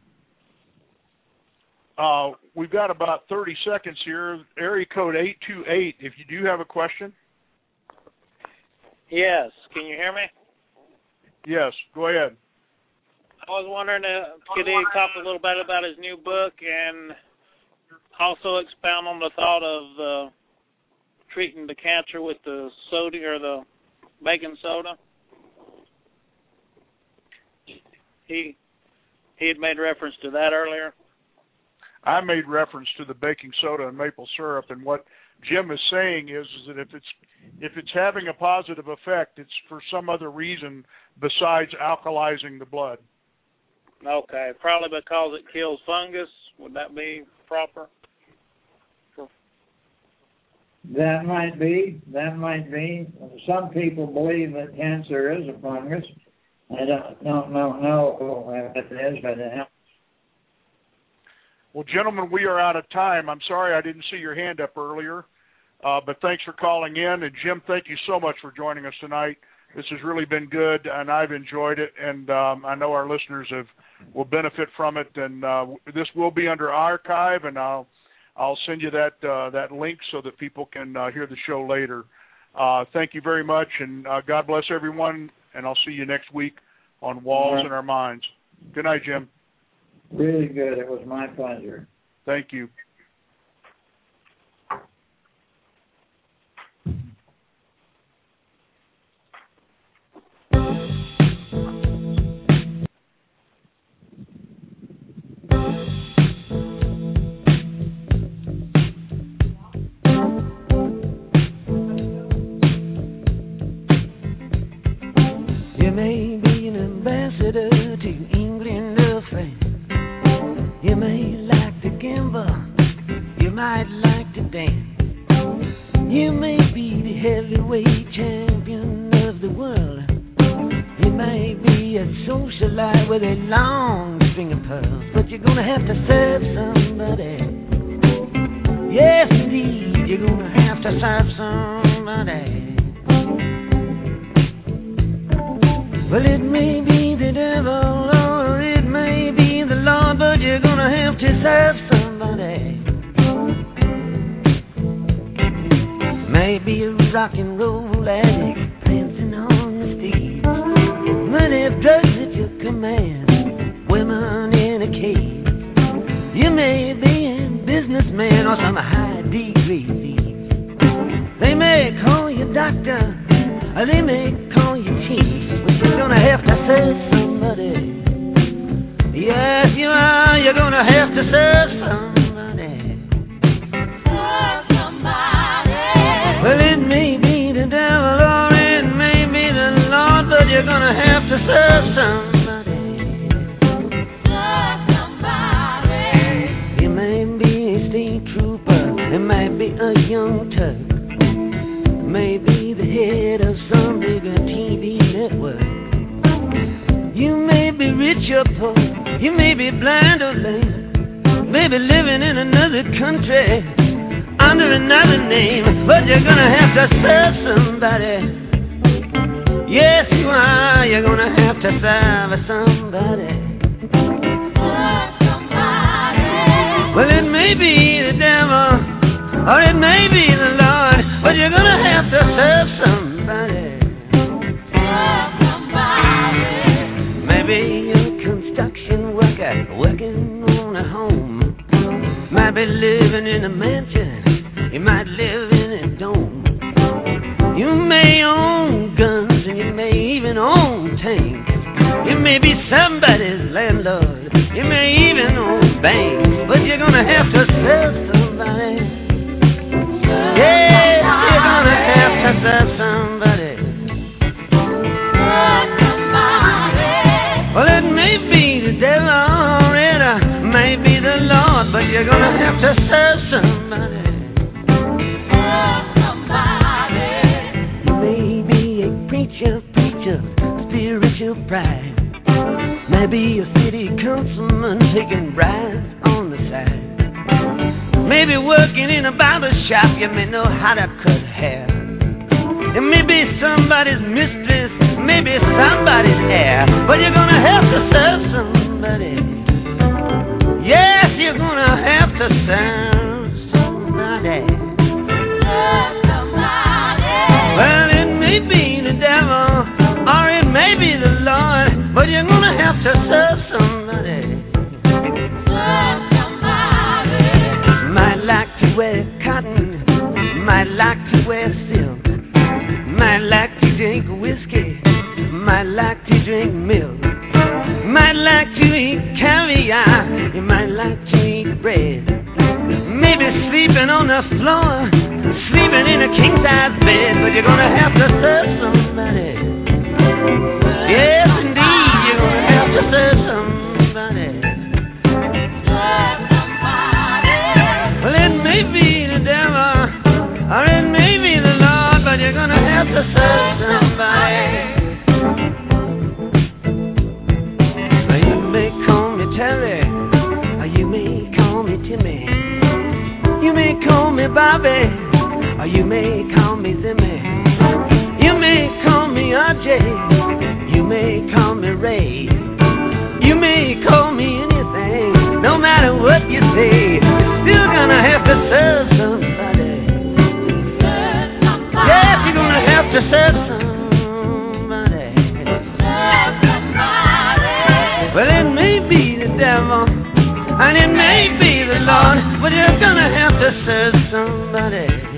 We've got about 30 seconds here. Area code 828. If you do have a question. Yes. Can you hear me? Yes. Go ahead. I was wondering, could he talk a little bit about his new book and also expound on the thought of treating the cancer with the soda or the baking soda? He had made reference to that earlier. I made reference to the baking soda and maple syrup, and what Jim is saying is that if it's having a positive effect, it's for some other reason besides alkalizing the blood. Okay, probably because it kills fungus. Would that be proper? That might be. Some people believe that cancer is a fungus. I don't know if it is, but Well, gentlemen, we are out of time. I'm sorry I didn't see your hand up earlier, but thanks for calling in. And Jim, thank you so much for joining us tonight. This has really been good, and I've enjoyed it, and I know our listeners will benefit from it. And this will be under archive, and I'll send you that link so that people can hear the show later. Thank you very much, and God bless everyone, and I'll see you next week on Walls in Our Minds. Good night, Jim. Really good. It was my pleasure. Thank you. You may be an ambassador to England or France. You may like to gamble, you might like to dance. You may be the heavyweight champion of the world. You may be a socialite with a long string of pearls, but you're gonna have to serve somebody. Yes, indeed, you're gonna have to serve somebody. Well, it may be the devil or it may be the Lord, but you're gonna have to serve somebody. Maybe a rock and roll addict dancing on the stage, money, drugs at your command, women in a cage. You may be a businessman or some high degree thief. They may call you doctor, or they may call you chief. You're gonna have to serve somebody. Yes, you are. You're gonna have to serve somebody. Serve somebody. Well, it may be the devil or it may be the Lord, but you're gonna have to serve somebody. Serve somebody. You may be a state trooper. It might be a young Turk. Maybe the head of some bigger TV network. You may be rich or poor, you may be blind or lame, maybe living in another country under another name, but you're gonna have to serve somebody. Yes, you are. You're gonna have to serve somebody. Serve somebody. Well, it may be the devil or it may be the Lord, but you're gonna have to serve somebody. Serve somebody. Maybe you're a construction worker working on a home. Might be living in a mansion, you might live in a dome. You may own guns and you may even own tanks. You may be somebody's landlord, you may even own banks, but you're gonna have to serve somebody. Yes, you're gonna have to serve somebody. Well, it may be the devil or it may be the Lord, but you're gonna have to serve somebody. Serve somebody. You may be a preacher, spiritual pride. Maybe a city councilman taking bribes on the side. Maybe working in a barber shop, you may know how to cut hair. It may be somebody's mistress, maybe somebody's heir, but you're gonna have to serve somebody. Yes, you're gonna have to serve somebody. Serve somebody. Well, it may be the devil or it may be the Lord, but you're gonna have to serve somebody. Serve somebody. Might like to wear cotton, might like to wear silk, might like to drink whiskey, might like to drink milk, might like to eat caviar, you might like to eat bread, maybe sleeping on the floor, sleeping in a king-size bed, but you're gonna have to serve somebody. Yes, indeed, you're gonna have to serve somebody. Serve somebody. Well, it may be the devil or it have to serve somebody. You may call me Terry, or you may call me Timmy. You may call me Bobby, or you may call me Zimmy. You may call me RJ, you may call me Ray. You may call me anything, no matter what you say. You're still gonna have to serve somebody. Yes, you're gonna have to serve somebody. Well, it may be the devil, and it may be the Lord, but you're gonna have to serve somebody.